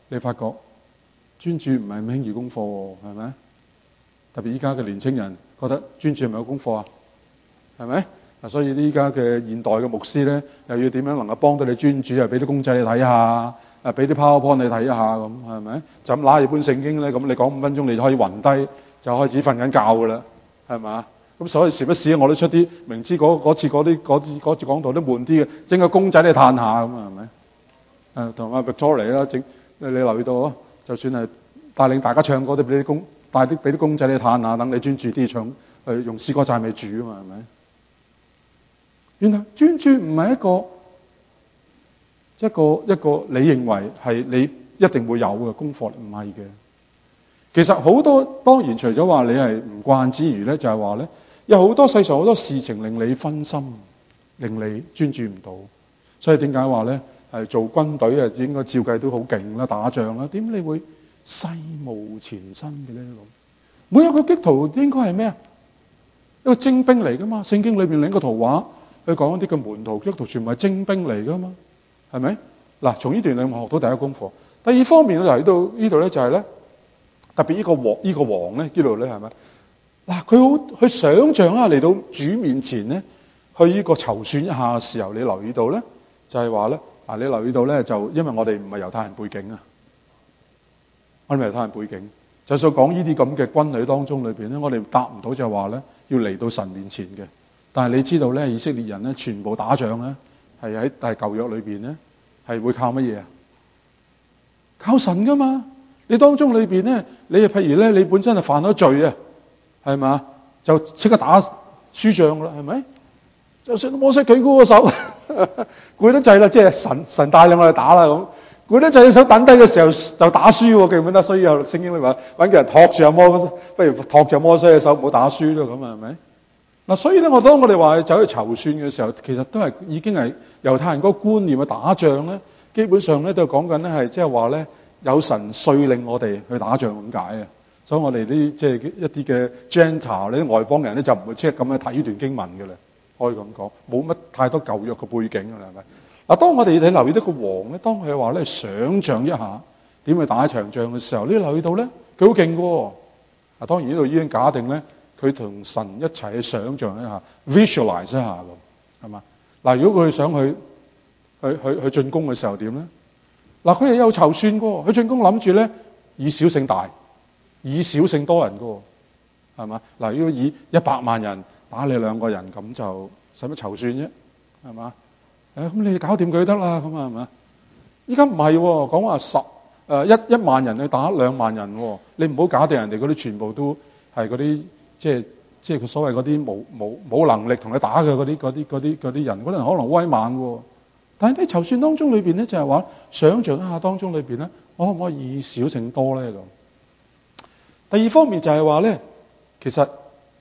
你發覺專注唔係咁輕易功課喎，係咪？特別依家嘅年青人覺得專注係咪有功課啊？係咪？嗱，所以依家嘅現代嘅牧師咧，又要點樣能夠幫到你專注？又俾啲公仔你睇下，啊俾啲 PowerPoint 你睇下咁，係咪？就咁揦住本聖經咧，咁你講五分鐘，你就可以暈低，就開始瞓緊覺噶啦，係嘛？咁所以時不時我都出啲明知嗰嗰次嗰啲嗰次嗰次講道都悶啲嘅，整個公仔你嘆下咁啊，係咪？誒同阿 Victoria 啦，整你留意到啊，就算係帶領大家唱歌都俾啲公帶啲俾啲公仔你嘆下，等你專注啲唱，去用詩歌讚美主啊嘛，係咪？原來專注唔係一個一個一個你認為係你一定會有嘅功課，唔係嘅。其實好多當然除咗話你係唔慣之餘咧，就係話咧有好多世上好多事情令你分心，令你專注唔到。所以點解話咧係做軍隊啊應該照計都好勁啦，打仗啦，點你會世無前身嘅咧？每一個基督徒應該係咩啊？一個精兵嚟噶嘛？聖經裏邊另一個圖畫。佢講一啲嘅門徒，基督徒全部係精兵嚟噶嘛？係咪？嗱，從呢段你學到第一個功課。第二方面咧，嚟到呢度咧就係咧，特別呢個王呢個王咧呢度咧係咪？嗱，佢好去想像啊，嚟到主面前咧，去呢個籌算一下嘅時候，你留意到咧，就係話咧，嗱，你留意到咧，就因為我哋唔係猶太人背景啊，我哋唔係猶太人背景，就算講呢啲咁嘅軍旅當中裏邊咧，我哋答唔到就係話咧，要嚟到神面前嘅。但係你知道咧，以色列人咧，全部打仗咧，係喺大舊約裏邊咧，係會靠乜嘢啊？靠神噶嘛？你當中裏邊咧，你譬如咧，你本身係犯咗罪啊，係嘛？就即刻打輸仗噶啦，係咪？就算摩西舉高個手，攰得滯啦，即係神神帶領我哋打啦咁，攰得滯，手等低嘅時候就打輸喎，記唔記得？所以有聖經裏話揾個人托住阿摩，不如托住摩西嘅手，唔好打輸咯，咁啊，係咪？嗱，所以咧，我當我哋話走去籌算嘅時候，其實都係已經係猶太人嗰個觀念去打仗咧，基本上咧都講緊咧係即係話咧有神率領我哋去打仗咁解啊。所以我哋啲即係一啲嘅 Gentile 呢啲外邦人咧就唔會即刻咁樣睇呢段經文嘅啦，可以咁講，冇乜太多舊約嘅背景㗎啦，係咪？嗱，當我哋你留意到個王咧，當佢話咧想像一下點去打一場仗嘅時候，你留意到咧佢好勁嘅喎。嗱，當然呢度已經假定咧。佢同神一齊去想像一下 visualize 一下咁，係嘛？嗱，如果佢想去去去去進攻嘅時候點咧？嗱，佢係有籌算嘅喎，佢進攻諗住咧以少勝大，以少勝多人嘅喎，係嘛？嗱，如果以一百萬人打你兩個人咁就使乜籌算啫？係嘛？誒、哎，咁你搞掂佢得啦，咁啊係嘛？依家唔係喎，講話十誒一一萬人去打兩萬人喎，你唔好假定人哋嗰啲全部都係嗰啲。即係即係佢所謂嗰啲冇冇冇能力同佢打嘅嗰啲嗰啲嗰啲嗰啲人，嗰啲人可能威猛喎。但係喺籌算當中裏邊咧，就係話想像一下當中裏邊咧，我可唔可以以少勝多咧咁？第二方面就係話咧，其實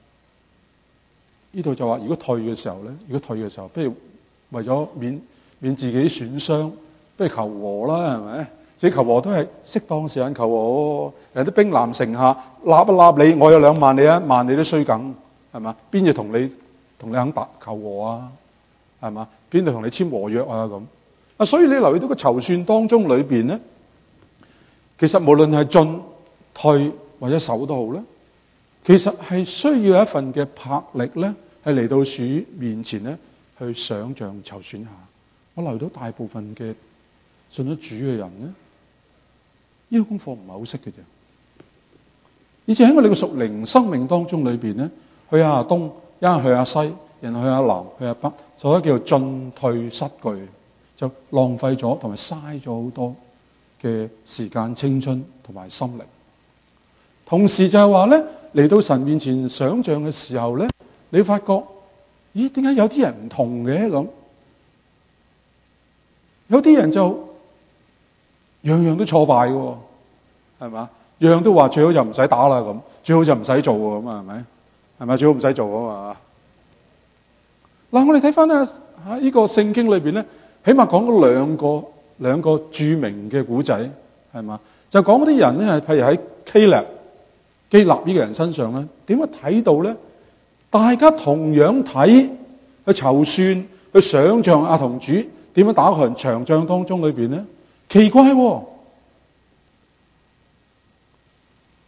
呢度就話，如果退嘅時候咧，如果退嘅時候，不如為咗免免自己損傷，不如求和啦，係咪？自己求和都係適當時間求和，人啲兵臨城下，立一立你，我有兩萬，你一萬，你都衰梗，係嘛？邊度同你同你肯打求和啊？係嘛？邊度同你簽和約啊？咁啊，所以你留意到個籌算當中裏邊咧，其實無論係進退或者守都好咧，其實係需要有一份嘅魄力咧，係嚟到主面前咧去想像籌算下。我留意到大部分嘅信咗主嘅人咧。呢個功課唔係好識嘅啫，而且喺我哋嘅屬靈生命當中裏邊咧，去下東，一下去下西，然後去下南，去下北，所以叫做進退失據，就浪費咗同埋嘥咗好多嘅時間、青春同埋心力。同時就係話咧，嚟到神面前想像嘅時候咧，你發覺，咦？點解有啲人唔同嘅咁？有啲人就樣樣都挫敗嘅，係嘛？樣樣都話最好就唔使打啦咁，最好就唔使做喎咁啊，係咪？係咪？最好唔使做啊嘛。嗱，我哋睇翻咧喺呢個聖經裏邊咧，起碼講咗兩個兩個著名嘅古仔，係嘛？就講嗰啲人咧，係譬如喺基立基立呢個人身上咧，點樣睇到咧？大家同樣睇去籌算去想像阿同主點樣打場長仗當中裏邊咧？奇怪喎！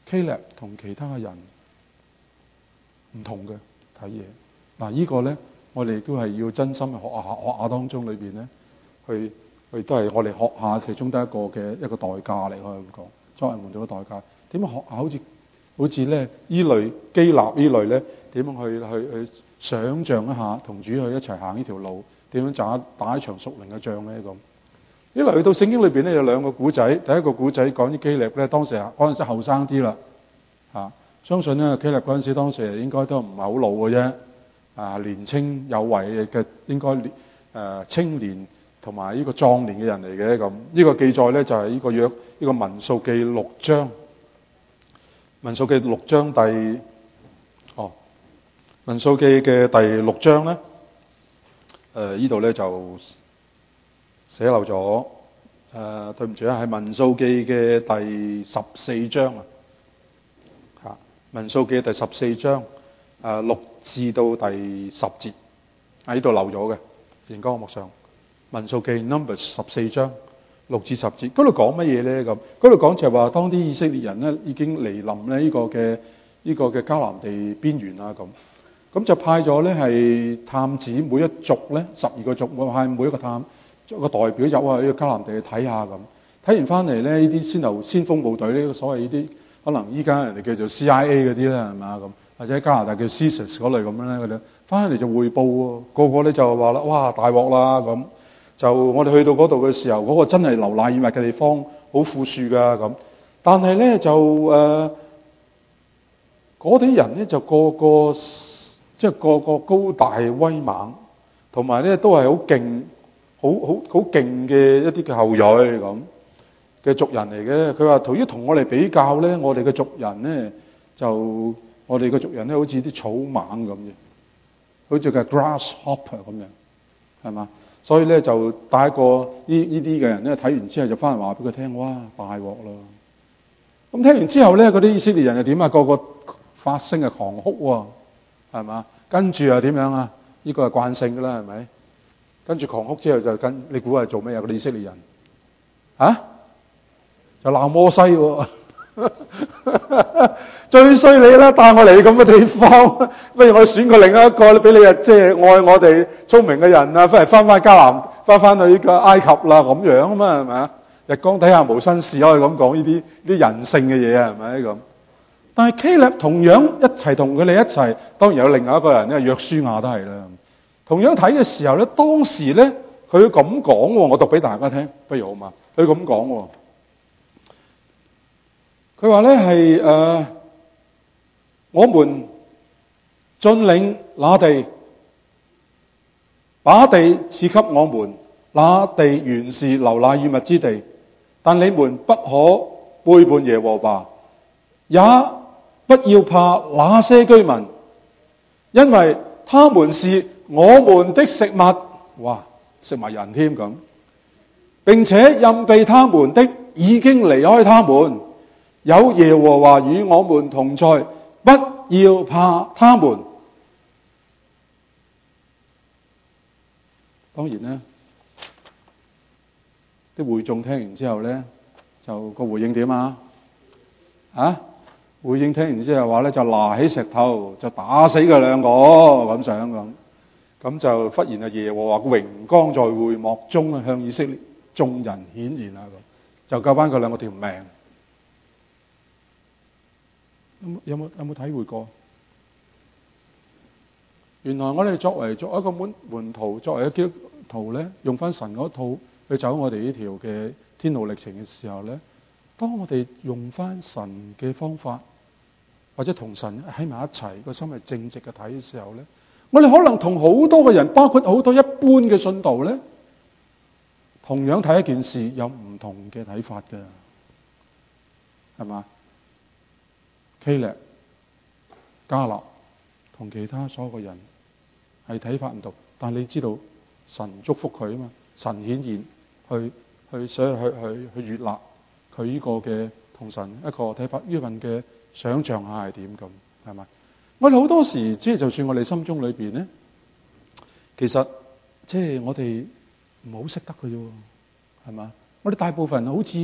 Caleb 同其他嘅人唔同嘅睇嘢。嗱，呢個咧，我哋都係要真心去學下學下當中裏邊咧，去去都係我哋學下其中得一個嘅一個代價嚟，可以咁講，作為門徒嘅代價。點樣學下好似好似咧依類基納依類咧，點樣去去去想像一下同主去一齊行呢條路，點樣打打一場屬靈嘅仗咧咁。因為去到聖經裏邊咧有兩個古仔，第一個古仔講啲基納咧，當時啊嗰陣時後生啲啦嚇，相信咧基納嗰陣時當時應該都唔係好老嘅啫，啊年青有為嘅應該誒、呃、青年同埋呢個壯年嘅人嚟嘅咁。呢、這個記載咧就係、是、呢個約呢、這個民數記六章，民數記六章第哦民數記嘅第六章咧，誒、呃、呢度咧就。寫漏咗，誒、呃、對唔住啊，係民數記嘅第十四章啊，嚇民數記第十四章，誒、呃、六至到第十節喺呢度漏咗嘅，熒光幕上民數記 number 十四章六至十節，嗰度講乜嘢咧咁？嗰度講就係話當啲以色列人咧已經嚟臨咧呢個嘅呢、這個嘅迦南地邊緣啦咁，咁就派咗咧係探子，每一族咧十二個族，我派每一個探。個代表走去呢個迦南地去睇下咁，睇完翻嚟咧，呢啲先頭先鋒部隊呢，所謂呢啲可能依家人哋叫做 C I A 嗰啲啦，係嘛咁，或者喺加拿大叫 C I S 嗰類咁樣咧，佢哋翻嚟就彙報喎，個個咧就話啦，哇大鑊啦咁，就我哋去到嗰度嘅時候，嗰、嗰個真係流奶與蜜嘅地方，好富庶噶咁，但係咧就誒嗰啲人咧就個個即係個個高大威猛，同埋咧都係好勁。好好好勁嘅一啲嘅後裔咁嘅族人嚟嘅，佢話同於同我哋比較咧，我哋嘅族人咧就我哋嘅族人咧好似啲草蜢咁嘅，好似個 grasshopper 咁樣，係嘛？所以咧就帶一個呢呢啲嘅人咧睇完之後就翻嚟話俾佢聽，哇大鑊啦！咁聽完之後咧，嗰啲以色列人又點啊？個個發聲啊狂哭喎，係嘛？跟住又點樣啊？呢個係慣性㗎啦，係咪？跟住狂哭之後就跟你估係做咩啊？嗰啲以色列人啊，就鬧摩西喎，最衰你啦！帶我嚟咁嘅地方，不如我選個另一個俾你啊，即係愛我哋聰明嘅人啊，翻嚟翻翻迦南，翻翻去呢個埃及啦，咁樣啊嘛，係咪啊？日光底下無新事，可以咁講呢啲啲人性嘅嘢啊，係咪咁？但係 Caleb 同樣一齊同佢哋一齊，當然有另外一個人咧，約書亞都係啦。同樣睇嘅時候咧，當時咧佢咁講，我讀俾大家聽，不如好嘛？佢咁講，佢話咧係誒，我們進領那地，把地賜給我們，那地原是流奶與蜜之地，但你們不可背叛耶和華，也不要怕那些居民，因為他們是我們的食物，哇，食埋人添咁，並且蔭庇他們的已經離開他們，有耶和華與我們同在，不要怕他們。當然呢啲會眾聽完之後呢，就個回應點啊？啊，回應聽完之後話呢，就拿起石頭就打死佢兩個咁想咁。咁就忽然啊，耶和華榮光在會幕中向以色列眾人顯現啦，咁就救翻佢兩個條命。有冇有冇體會過？原來我哋作為作為一個門門徒，作為一個基督徒咧，用翻神嗰套去走我哋呢條嘅天路歷程嘅時候咧，當我哋用翻神嘅方法，或者同神喺埋一齊，個心係正直嘅睇嘅時候咧，我哋可能同好多嘅人，包括好多一般嘅信徒咧，同樣睇一件事有唔同嘅睇法嘅，係嘛？Caleb、迦勒同其他所有嘅人係睇法唔同，但係你知道神祝福佢啊嘛，神顯現去去所以去去去悅納佢呢個嘅同神一個睇法，呢份嘅想像下係點咁，係咪？我哋好多時即係就算我哋心中裏邊咧，其實即係我哋唔好識得嘅啫，係嘛？我哋大部分人好似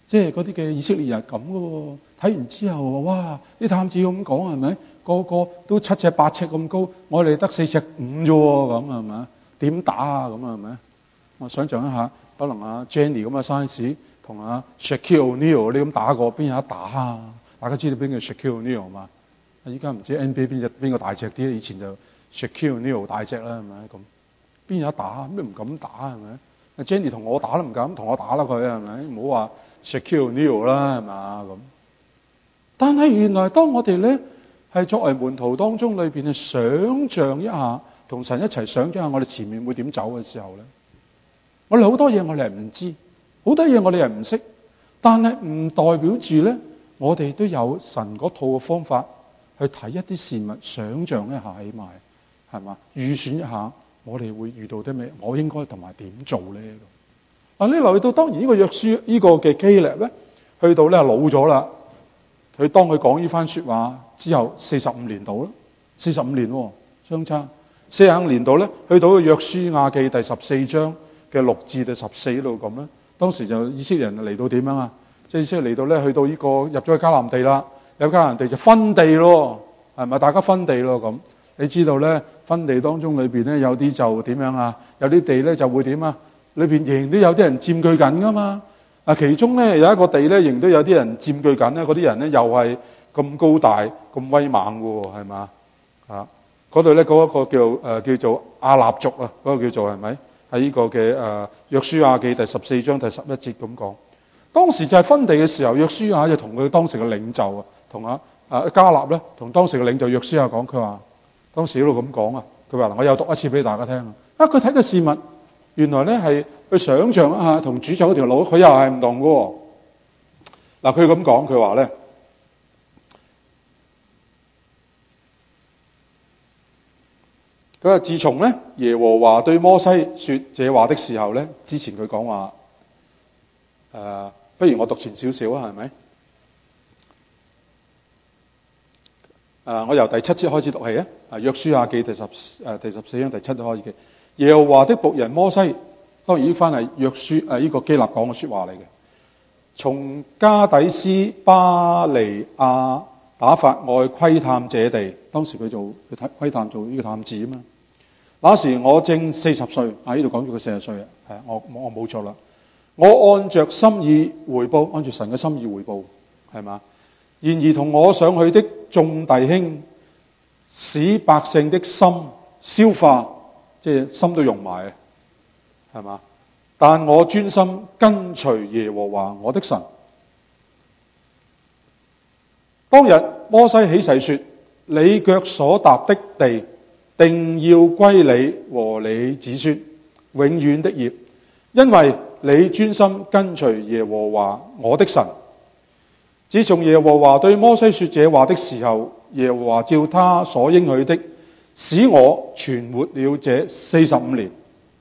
即係嗰啲嘅以色列人咁嘅喎。睇完之後，哇！啲探子咁講係咪？個個都七尺八尺咁高，我哋得四尺五啫喎，咁係咪？點打啊？咁係咪？我想象一下，可能阿 Jenny 咁嘅 size 同阿 Shaquille O'Neal 你咁打過，邊有得打啊？大家知道邊個 Shaquille O'Neal 嘛？依家唔知 N B A 邊隻邊個大隻啲？以前就 Shaquille O'Neal 大隻啦，係咪咁？邊有得打？咩唔敢打係咪？阿 Jenny 同我打都唔敢，同我打啦佢係咪？唔好話 Shaquille O'Neal 啦係嘛咁。但係原來當我哋咧係作為門徒當中裏邊嘅想像一下，同神一齊想像一下我哋前面會點走嘅時候咧，我哋好多嘢我哋係唔知，好多嘢我哋係唔識，但係唔代表住咧，我哋都有神嗰套嘅方法去睇一啲事物，想像一下起埋，係嘛？預算一下我哋會遇到啲咩，我應該同埋點做咧？嗱，你留意到當然呢個約書呢個嘅基列咧，去到咧老咗啦。佢當佢講呢番説話之後，四十五年度啦，四十五年喎，相差四十五年度咧，去到個約書亞記第十四章嘅六至到十四度咁咧。當時就以色列人嚟到點樣啊？即係以色列嚟到咧，去到呢個入咗去迦南地啦，入迦南地就分地咯，係咪？大家分地咯咁。你知道咧，分地當中裏邊咧有啲就點樣啊？有啲地咧就會點啊？裏邊仍然都有啲人佔據緊噶嘛。啊，其中咧有一個地咧，仍都有啲人佔據緊咧。嗰啲人咧又係咁高大、咁威猛嘅喎，係嘛？啊，嗰度咧嗰一個叫誒、呃、叫做亞納族啊，嗰、嗰個叫做係咪？喺呢個嘅誒約書亞記第十四章第十一節咁講。當時就係分地嘅時候，約書亞就同佢當時嘅領袖啊，同啊啊迦勒咧，同當時嘅領袖約書亞講，佢話當時喺度咁講啊，佢話嗱，我又讀一次俾大家聽啊。啊，佢睇嘅事物原來咧係。去想像一下，同主走嗰條路，佢又係唔同嘅喎。嗱，佢咁講，佢話咧，佢話自從咧耶和華對摩西説這話的時候咧，之前佢講話誒，不如我讀前少少啊，係咪？誒、呃，我由第七節開始讀起啊。啊，約書亞記第十誒、呃、第十四章第七節開始嘅。耶和華的僕人摩西。當然，呢翻係約書誒呢個基立講嘅説話嚟嘅。從加底斯巴尼亞打發外窺探這地，當時佢做佢睇窺探做呢個探子啊嘛。那時我正四十歲，啊呢度講咗佢四十歲啊，係啊，我我冇錯啦。我按着心意回報，按住神嘅心意回報，係嘛？然而同我上去的眾弟兄，使百姓的心消化，即係心都融埋啊。係嘛？但我專心跟隨耶和華我的神。當日摩西起誓說：你腳所踏的地，定要歸你和你子孫永遠的業，因為你專心跟隨耶和華我的神。自從耶和華對摩西說這話的時候，耶和華照他所應許的，使我存活了這四十五年。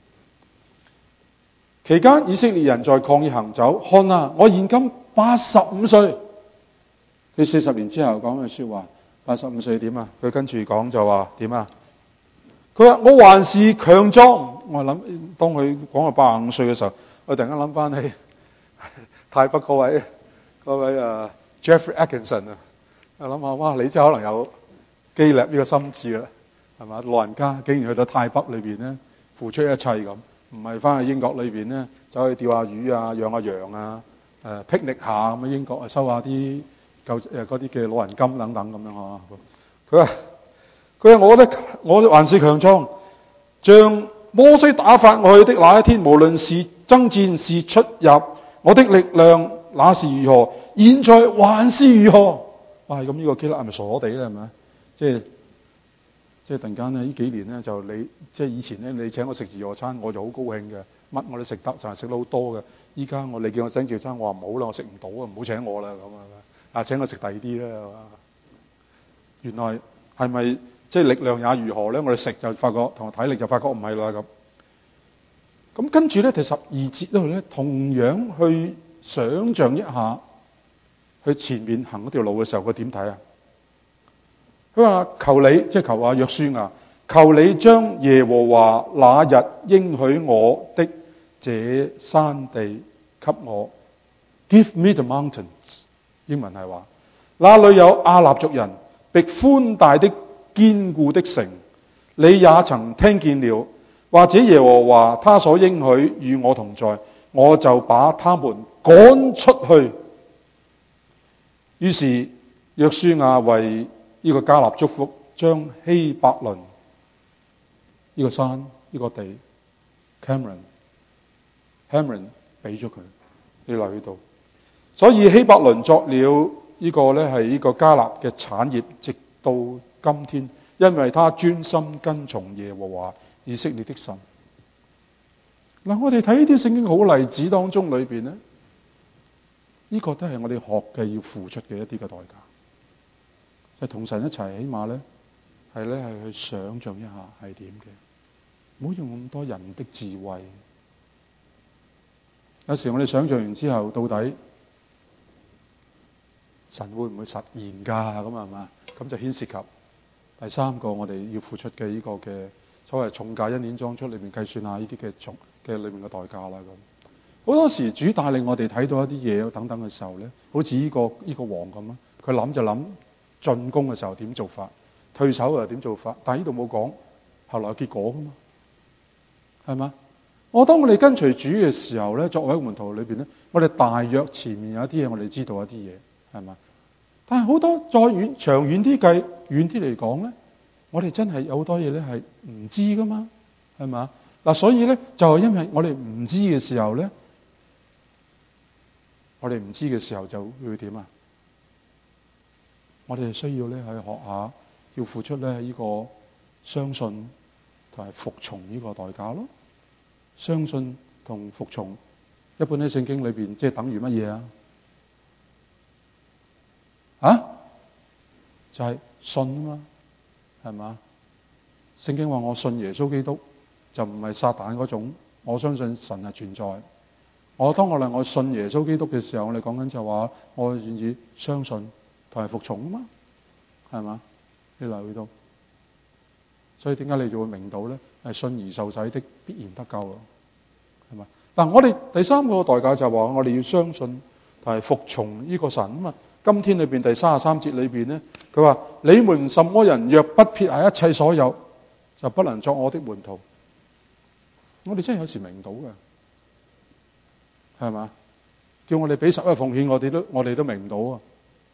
期間以色列人在曠野行走，看啊，我現今八十五歲。佢四十年之後講嘅說話，八十五歲點啊？佢跟住講就話點啊？佢話我還是強壯。我諗當佢講到八十五歲嘅時候，我突然間諗翻起泰北嗰位嗰位啊 Jeffrey Atkinson 啊，我諗下哇，你真係可能有基立呢個心志啦，係嘛？老人家竟然去到泰北裏邊咧，付出一切咁。唔係翻去英國裏邊咧，走去釣下魚啊、養下羊啊、誒霹靂下咁啊，英國啊收下啲舊誒嗰啲嘅老人金等等咁樣呵。佢話：佢話我覺得我還是強壯，像摩西打發我去的那一天，無論是爭戰是出入，我的力量那是如何，現在還是如何。哇！咁呢個基勒係咪傻傻地咧？係咪？即係。即係突然間咧，呢幾年咧就你即係以前咧，你請我食自助餐，我就好高興嘅，乜我都食得，就係食到好多嘅。依家我你叫我請自助餐，我話唔好啦，我食唔到啊，唔好請我啦咁啊！啊，請我食第二啲啦，係嘛？原來係咪即係力量也如何咧？我哋食就發覺，同埋體力就發覺唔係啦咁。咁跟住咧，第十二節嗰度咧，同樣去想像一下，去前面行嗰條路嘅時候，佢點睇啊？佢話：求你，即係求阿約書亞，求你將耶和華那日應許我的這山地給我， Give me the mountains。英文係話，那裏有亞納族人，並寬大的堅固的城，你也曾聽見了。或者耶和華他所應許與我同在，我就把他們趕出去。於是約書亞為呢個迦勒祝福，將希伯倫呢個山呢、呢個地 Cameron Cameron 俾咗佢，你留意到。所以希伯倫作了呢個咧係呢個迦勒嘅產業，直到今天，因為他專心跟從耶和華以色列的神。嗱，我哋睇呢啲聖經好例子當中裏邊咧，呢個都係我哋學嘅要付出嘅一啲嘅代價，就係同神一齊，起碼咧係咧係去想像一下係點嘅，唔好用咁多人的智慧。有時我哋想像完之後，到底神會唔會實現㗎？咁係嘛？咁就牽涉及第三個我哋要付出嘅呢個嘅所謂重價恩典裝出裏面計算下呢啲嘅重嘅裏面嘅代價啦。咁好多時主帶領我哋睇到一啲嘢等等嘅時候咧，好似呢個呢個王咁啊，佢諗就諗進攻嘅時候點做法，退守又點做法，但係呢度冇講後來嘅結果㗎嘛，係嘛？我當我哋跟隨主嘅時候咧，作為一個門徒裏邊咧，我哋大約前面有一啲嘢，我哋知道一啲嘢，係嘛？但係好多再遠長遠啲計，遠啲嚟講咧，我哋真係有好多嘢咧係唔知㗎嘛，係嘛？嗱，所以咧就係因為我哋唔知嘅時候咧，我哋唔知嘅時候就會點啊？我哋需要咧去學下，要付出咧呢個相信同埋服從呢個代價咯。相信同服從，一般喺聖經裏邊即係等於乜嘢啊？啊，就係信啊嘛，係嘛？聖經話我信耶穌基督，就唔係撒旦嗰種。我相信神係存在。我當我嚟我信耶穌基督嘅時候，我哋講緊就話我願意相信同埋服從啊嘛，係嘛？你留意到，所以點解你就會明到咧？係信而受洗的必然得救咯，係嘛？嗱，我哋第三個代價就係話我哋要相信同埋服從呢個神啊嘛。今天裏邊第三十三節裏邊咧，佢話你們什麼人若不撇下一切所有，就不能作我的門徒。我哋真係有時明到嘅，係嘛？叫我哋俾十一奉獻，我哋都我哋都明唔到啊，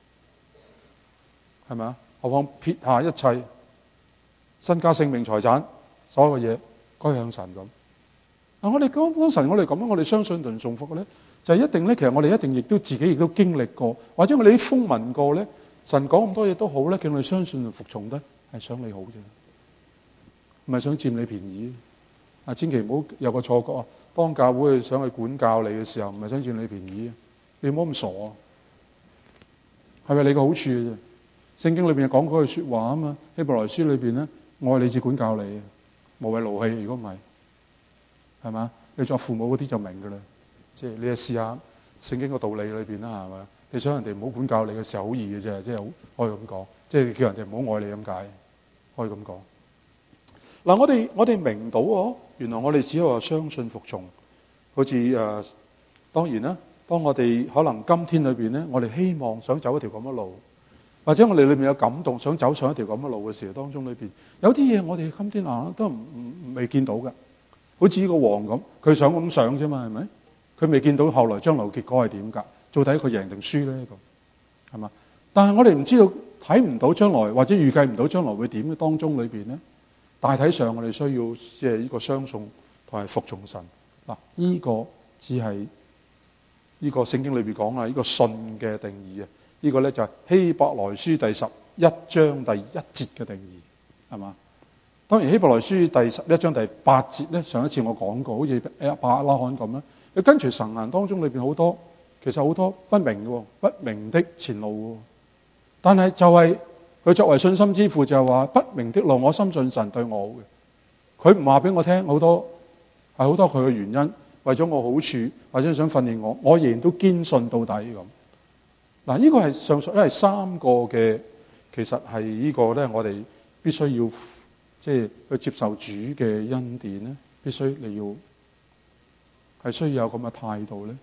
係咪啊？何況撇下一切，身家性命財產所有嘅嘢歸向神咁。嗱，我哋講講神，我哋咁樣，我哋相信同信服嘅咧，就係一定咧。其實我哋一定亦都自己亦都經歷過，或者我哋啲風聞過咧。神講咁多嘢都好咧，叫我哋相信同服從咧，係想你好啫，唔係想佔你便宜。啊，千祈唔好有個錯覺啊！當教會去想去管教你嘅時候，唔係想佔你便宜，你唔好咁傻啊！係咪你個好處嘅啫？聖經裏邊講嗰句説話啊嘛，希伯來書裏邊咧，愛你至管教你，無謂勞氣。如果唔係，係嘛？你作父母嗰啲就明㗎啦。即係你就試下聖經個道理裏邊啦，係嘛？你想人哋唔好管教你嘅時候，好易嘅啫，即係好可以咁講，即係叫人哋唔好愛你咁解，可以咁講。嗱，我哋我哋明到哦，原來我哋只有話相信服從，好似誒、呃，當然啦。當我哋可能今天裏邊咧，我哋希望想走一條咁嘅路，或者我哋裏面有感動，想走上一條咁嘅路嘅時候，當中裏邊有啲嘢我哋今天啊都唔唔未見到嘅，好似呢個王咁，佢想咁想啫嘛，係咪？佢未見到後來將來結果係點㗎？到底佢贏定輸咧？咁係嘛？但係我哋唔知道，睇唔到將來，或者預計唔到將來會點嘅當中裏邊咧。大體上，我哋需要即係呢個相信同埋服從神。嗱，呢個只係呢個聖經裏邊講啊，呢個信嘅定義啊，呢個咧就係希伯來書第十一章第一節嘅定義，係嘛？當然希伯來書第十一章第八節咧，上一次我講過，好似亞伯拉罕咁啦。佢跟隨神行當中裏邊好多，其實好多不明嘅，不明的前路。但係就係、是。佢作為信心之父就係話不明的路，我深信神對我嘅。佢唔話俾我聽好多係好多佢嘅原因，為咗我好處或者想訓練我，我仍然都堅信到底咁。嗱，呢個係上述咧係三個嘅，其實係呢個咧我哋必須要即係去接受主嘅恩典咧，必須你要係需要有咁嘅態度咧，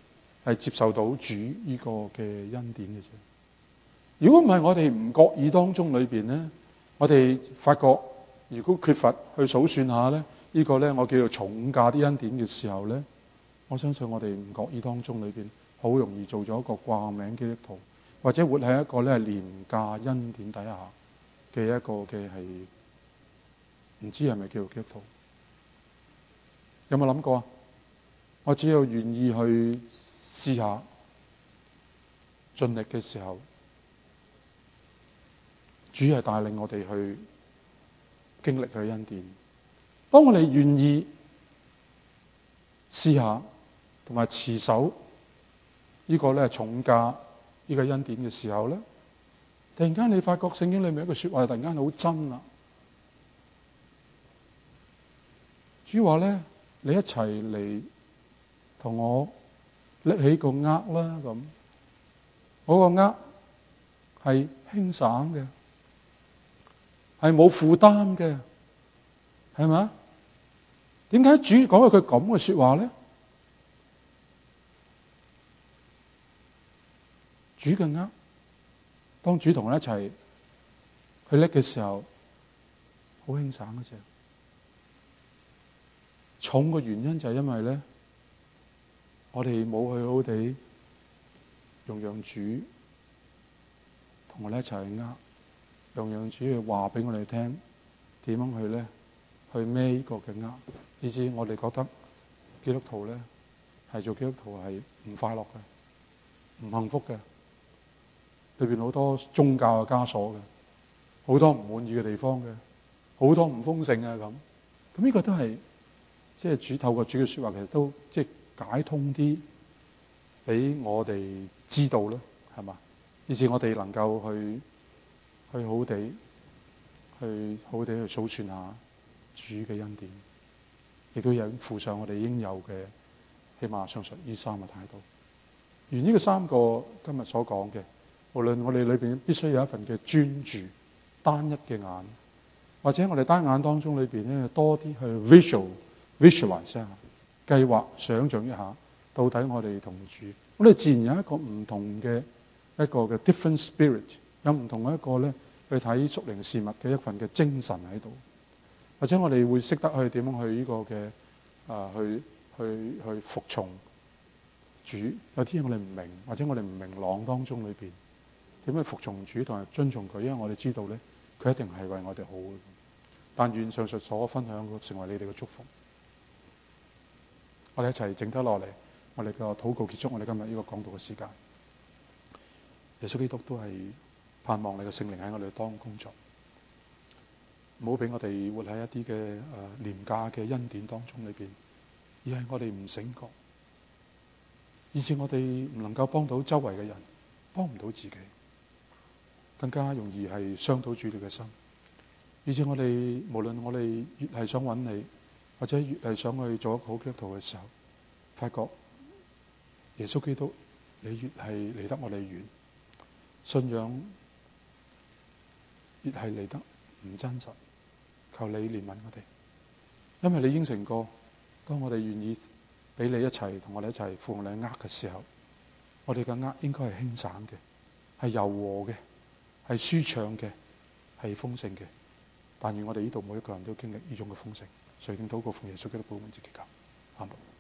係接受到主呢個嘅恩典嘅啫。如果唔係，我哋唔覺意當中裏邊咧，我哋發覺如果缺乏去數算下咧，呢個咧我叫做重價啲恩典嘅時候咧，我相信我哋唔覺意當中裏邊好容易做咗一個掛名基督徒，或者活喺一個咧廉價恩典底下嘅一個嘅係唔知係咪叫做基督徒？有冇諗過啊？我只要願意去試下，盡力嘅時候，主係帶領我哋去經歷佢恩典。當我哋願意試下同埋持守呢個咧重價呢個恩典嘅時候咧，突然間你發覺聖經裏面一句說話突然間好真啦。主話咧，你一齊嚟同我拎起個軛啦，咁嗰個軛係輕省嘅，係冇負擔嘅，係咪？點解主講一句咁嘅說話咧？主嘅軛，當主同我一齊去拎嘅時候，好輕省嘅啫。重嘅原因就係因為咧，我哋冇去好地容讓主同我哋一齊去軛，容讓主去話俾我哋聽點樣去咧去孭呢個嘅軛，以至我哋覺得基督徒咧係做基督徒係唔快樂嘅，唔幸福嘅，裏邊好多宗教嘅枷鎖嘅，好多唔滿意嘅地方嘅，好多唔豐盛啊咁。咁呢個都係即係主透過主嘅說話，其實都即係解通啲俾我哋知道啦，係嘛？以至我哋能夠去去好地去好地去數算下主嘅恩典，亦都有附上我哋應有嘅，起碼上述呢三個態度。而呢個三個今日所講嘅，無論我哋裏邊必須有一份嘅專注、單一嘅眼，或者我哋單眼當中裏邊咧多啲去 visual visualize 一下，計劃想像一下，到底我哋同主，我哋自然有一個唔同嘅一個嘅 different spirit， 有唔同嘅一個咧去睇屬靈事物嘅一份嘅精神喺度，或者我哋會識得去點樣去呢個嘅啊、呃、去去去服從主。有啲嘢我哋唔明，或者我哋唔明朗當中裏邊點樣服從主同埋尊重佢，因為我哋知道咧佢一定係為我哋好嘅。但願上述所分享嘅成為你哋嘅祝福。我哋一齊靜得落嚟，我哋嘅禱告結束我哋今日呢個講道嘅時間。耶穌基督都係盼望你嘅聖靈喺我哋當中工作，唔好俾我哋活喺一啲嘅誒廉價嘅恩典當中裏邊，而係我哋唔醒覺，以致我哋唔能夠幫到周圍嘅人，幫唔到自己，更加容易係傷到主你嘅心。以致我哋無論我哋越係想揾你，或者越係想去做一個好基督徒嘅時候，發覺耶穌基督你越係離得我哋遠，信仰越係嚟得唔真實。求你憐憫我哋，因為你應承過，當我哋願意俾你一齊同我哋一齊負你軛嘅時候，我哋嘅軛應該係輕省嘅，係柔和嘅，係舒暢嘅，係豐盛嘅。但願我哋呢度每一個人都經歷呢種嘅豐盛。垂聽禱告奉耶穌基督寶貴之祈求，阿們。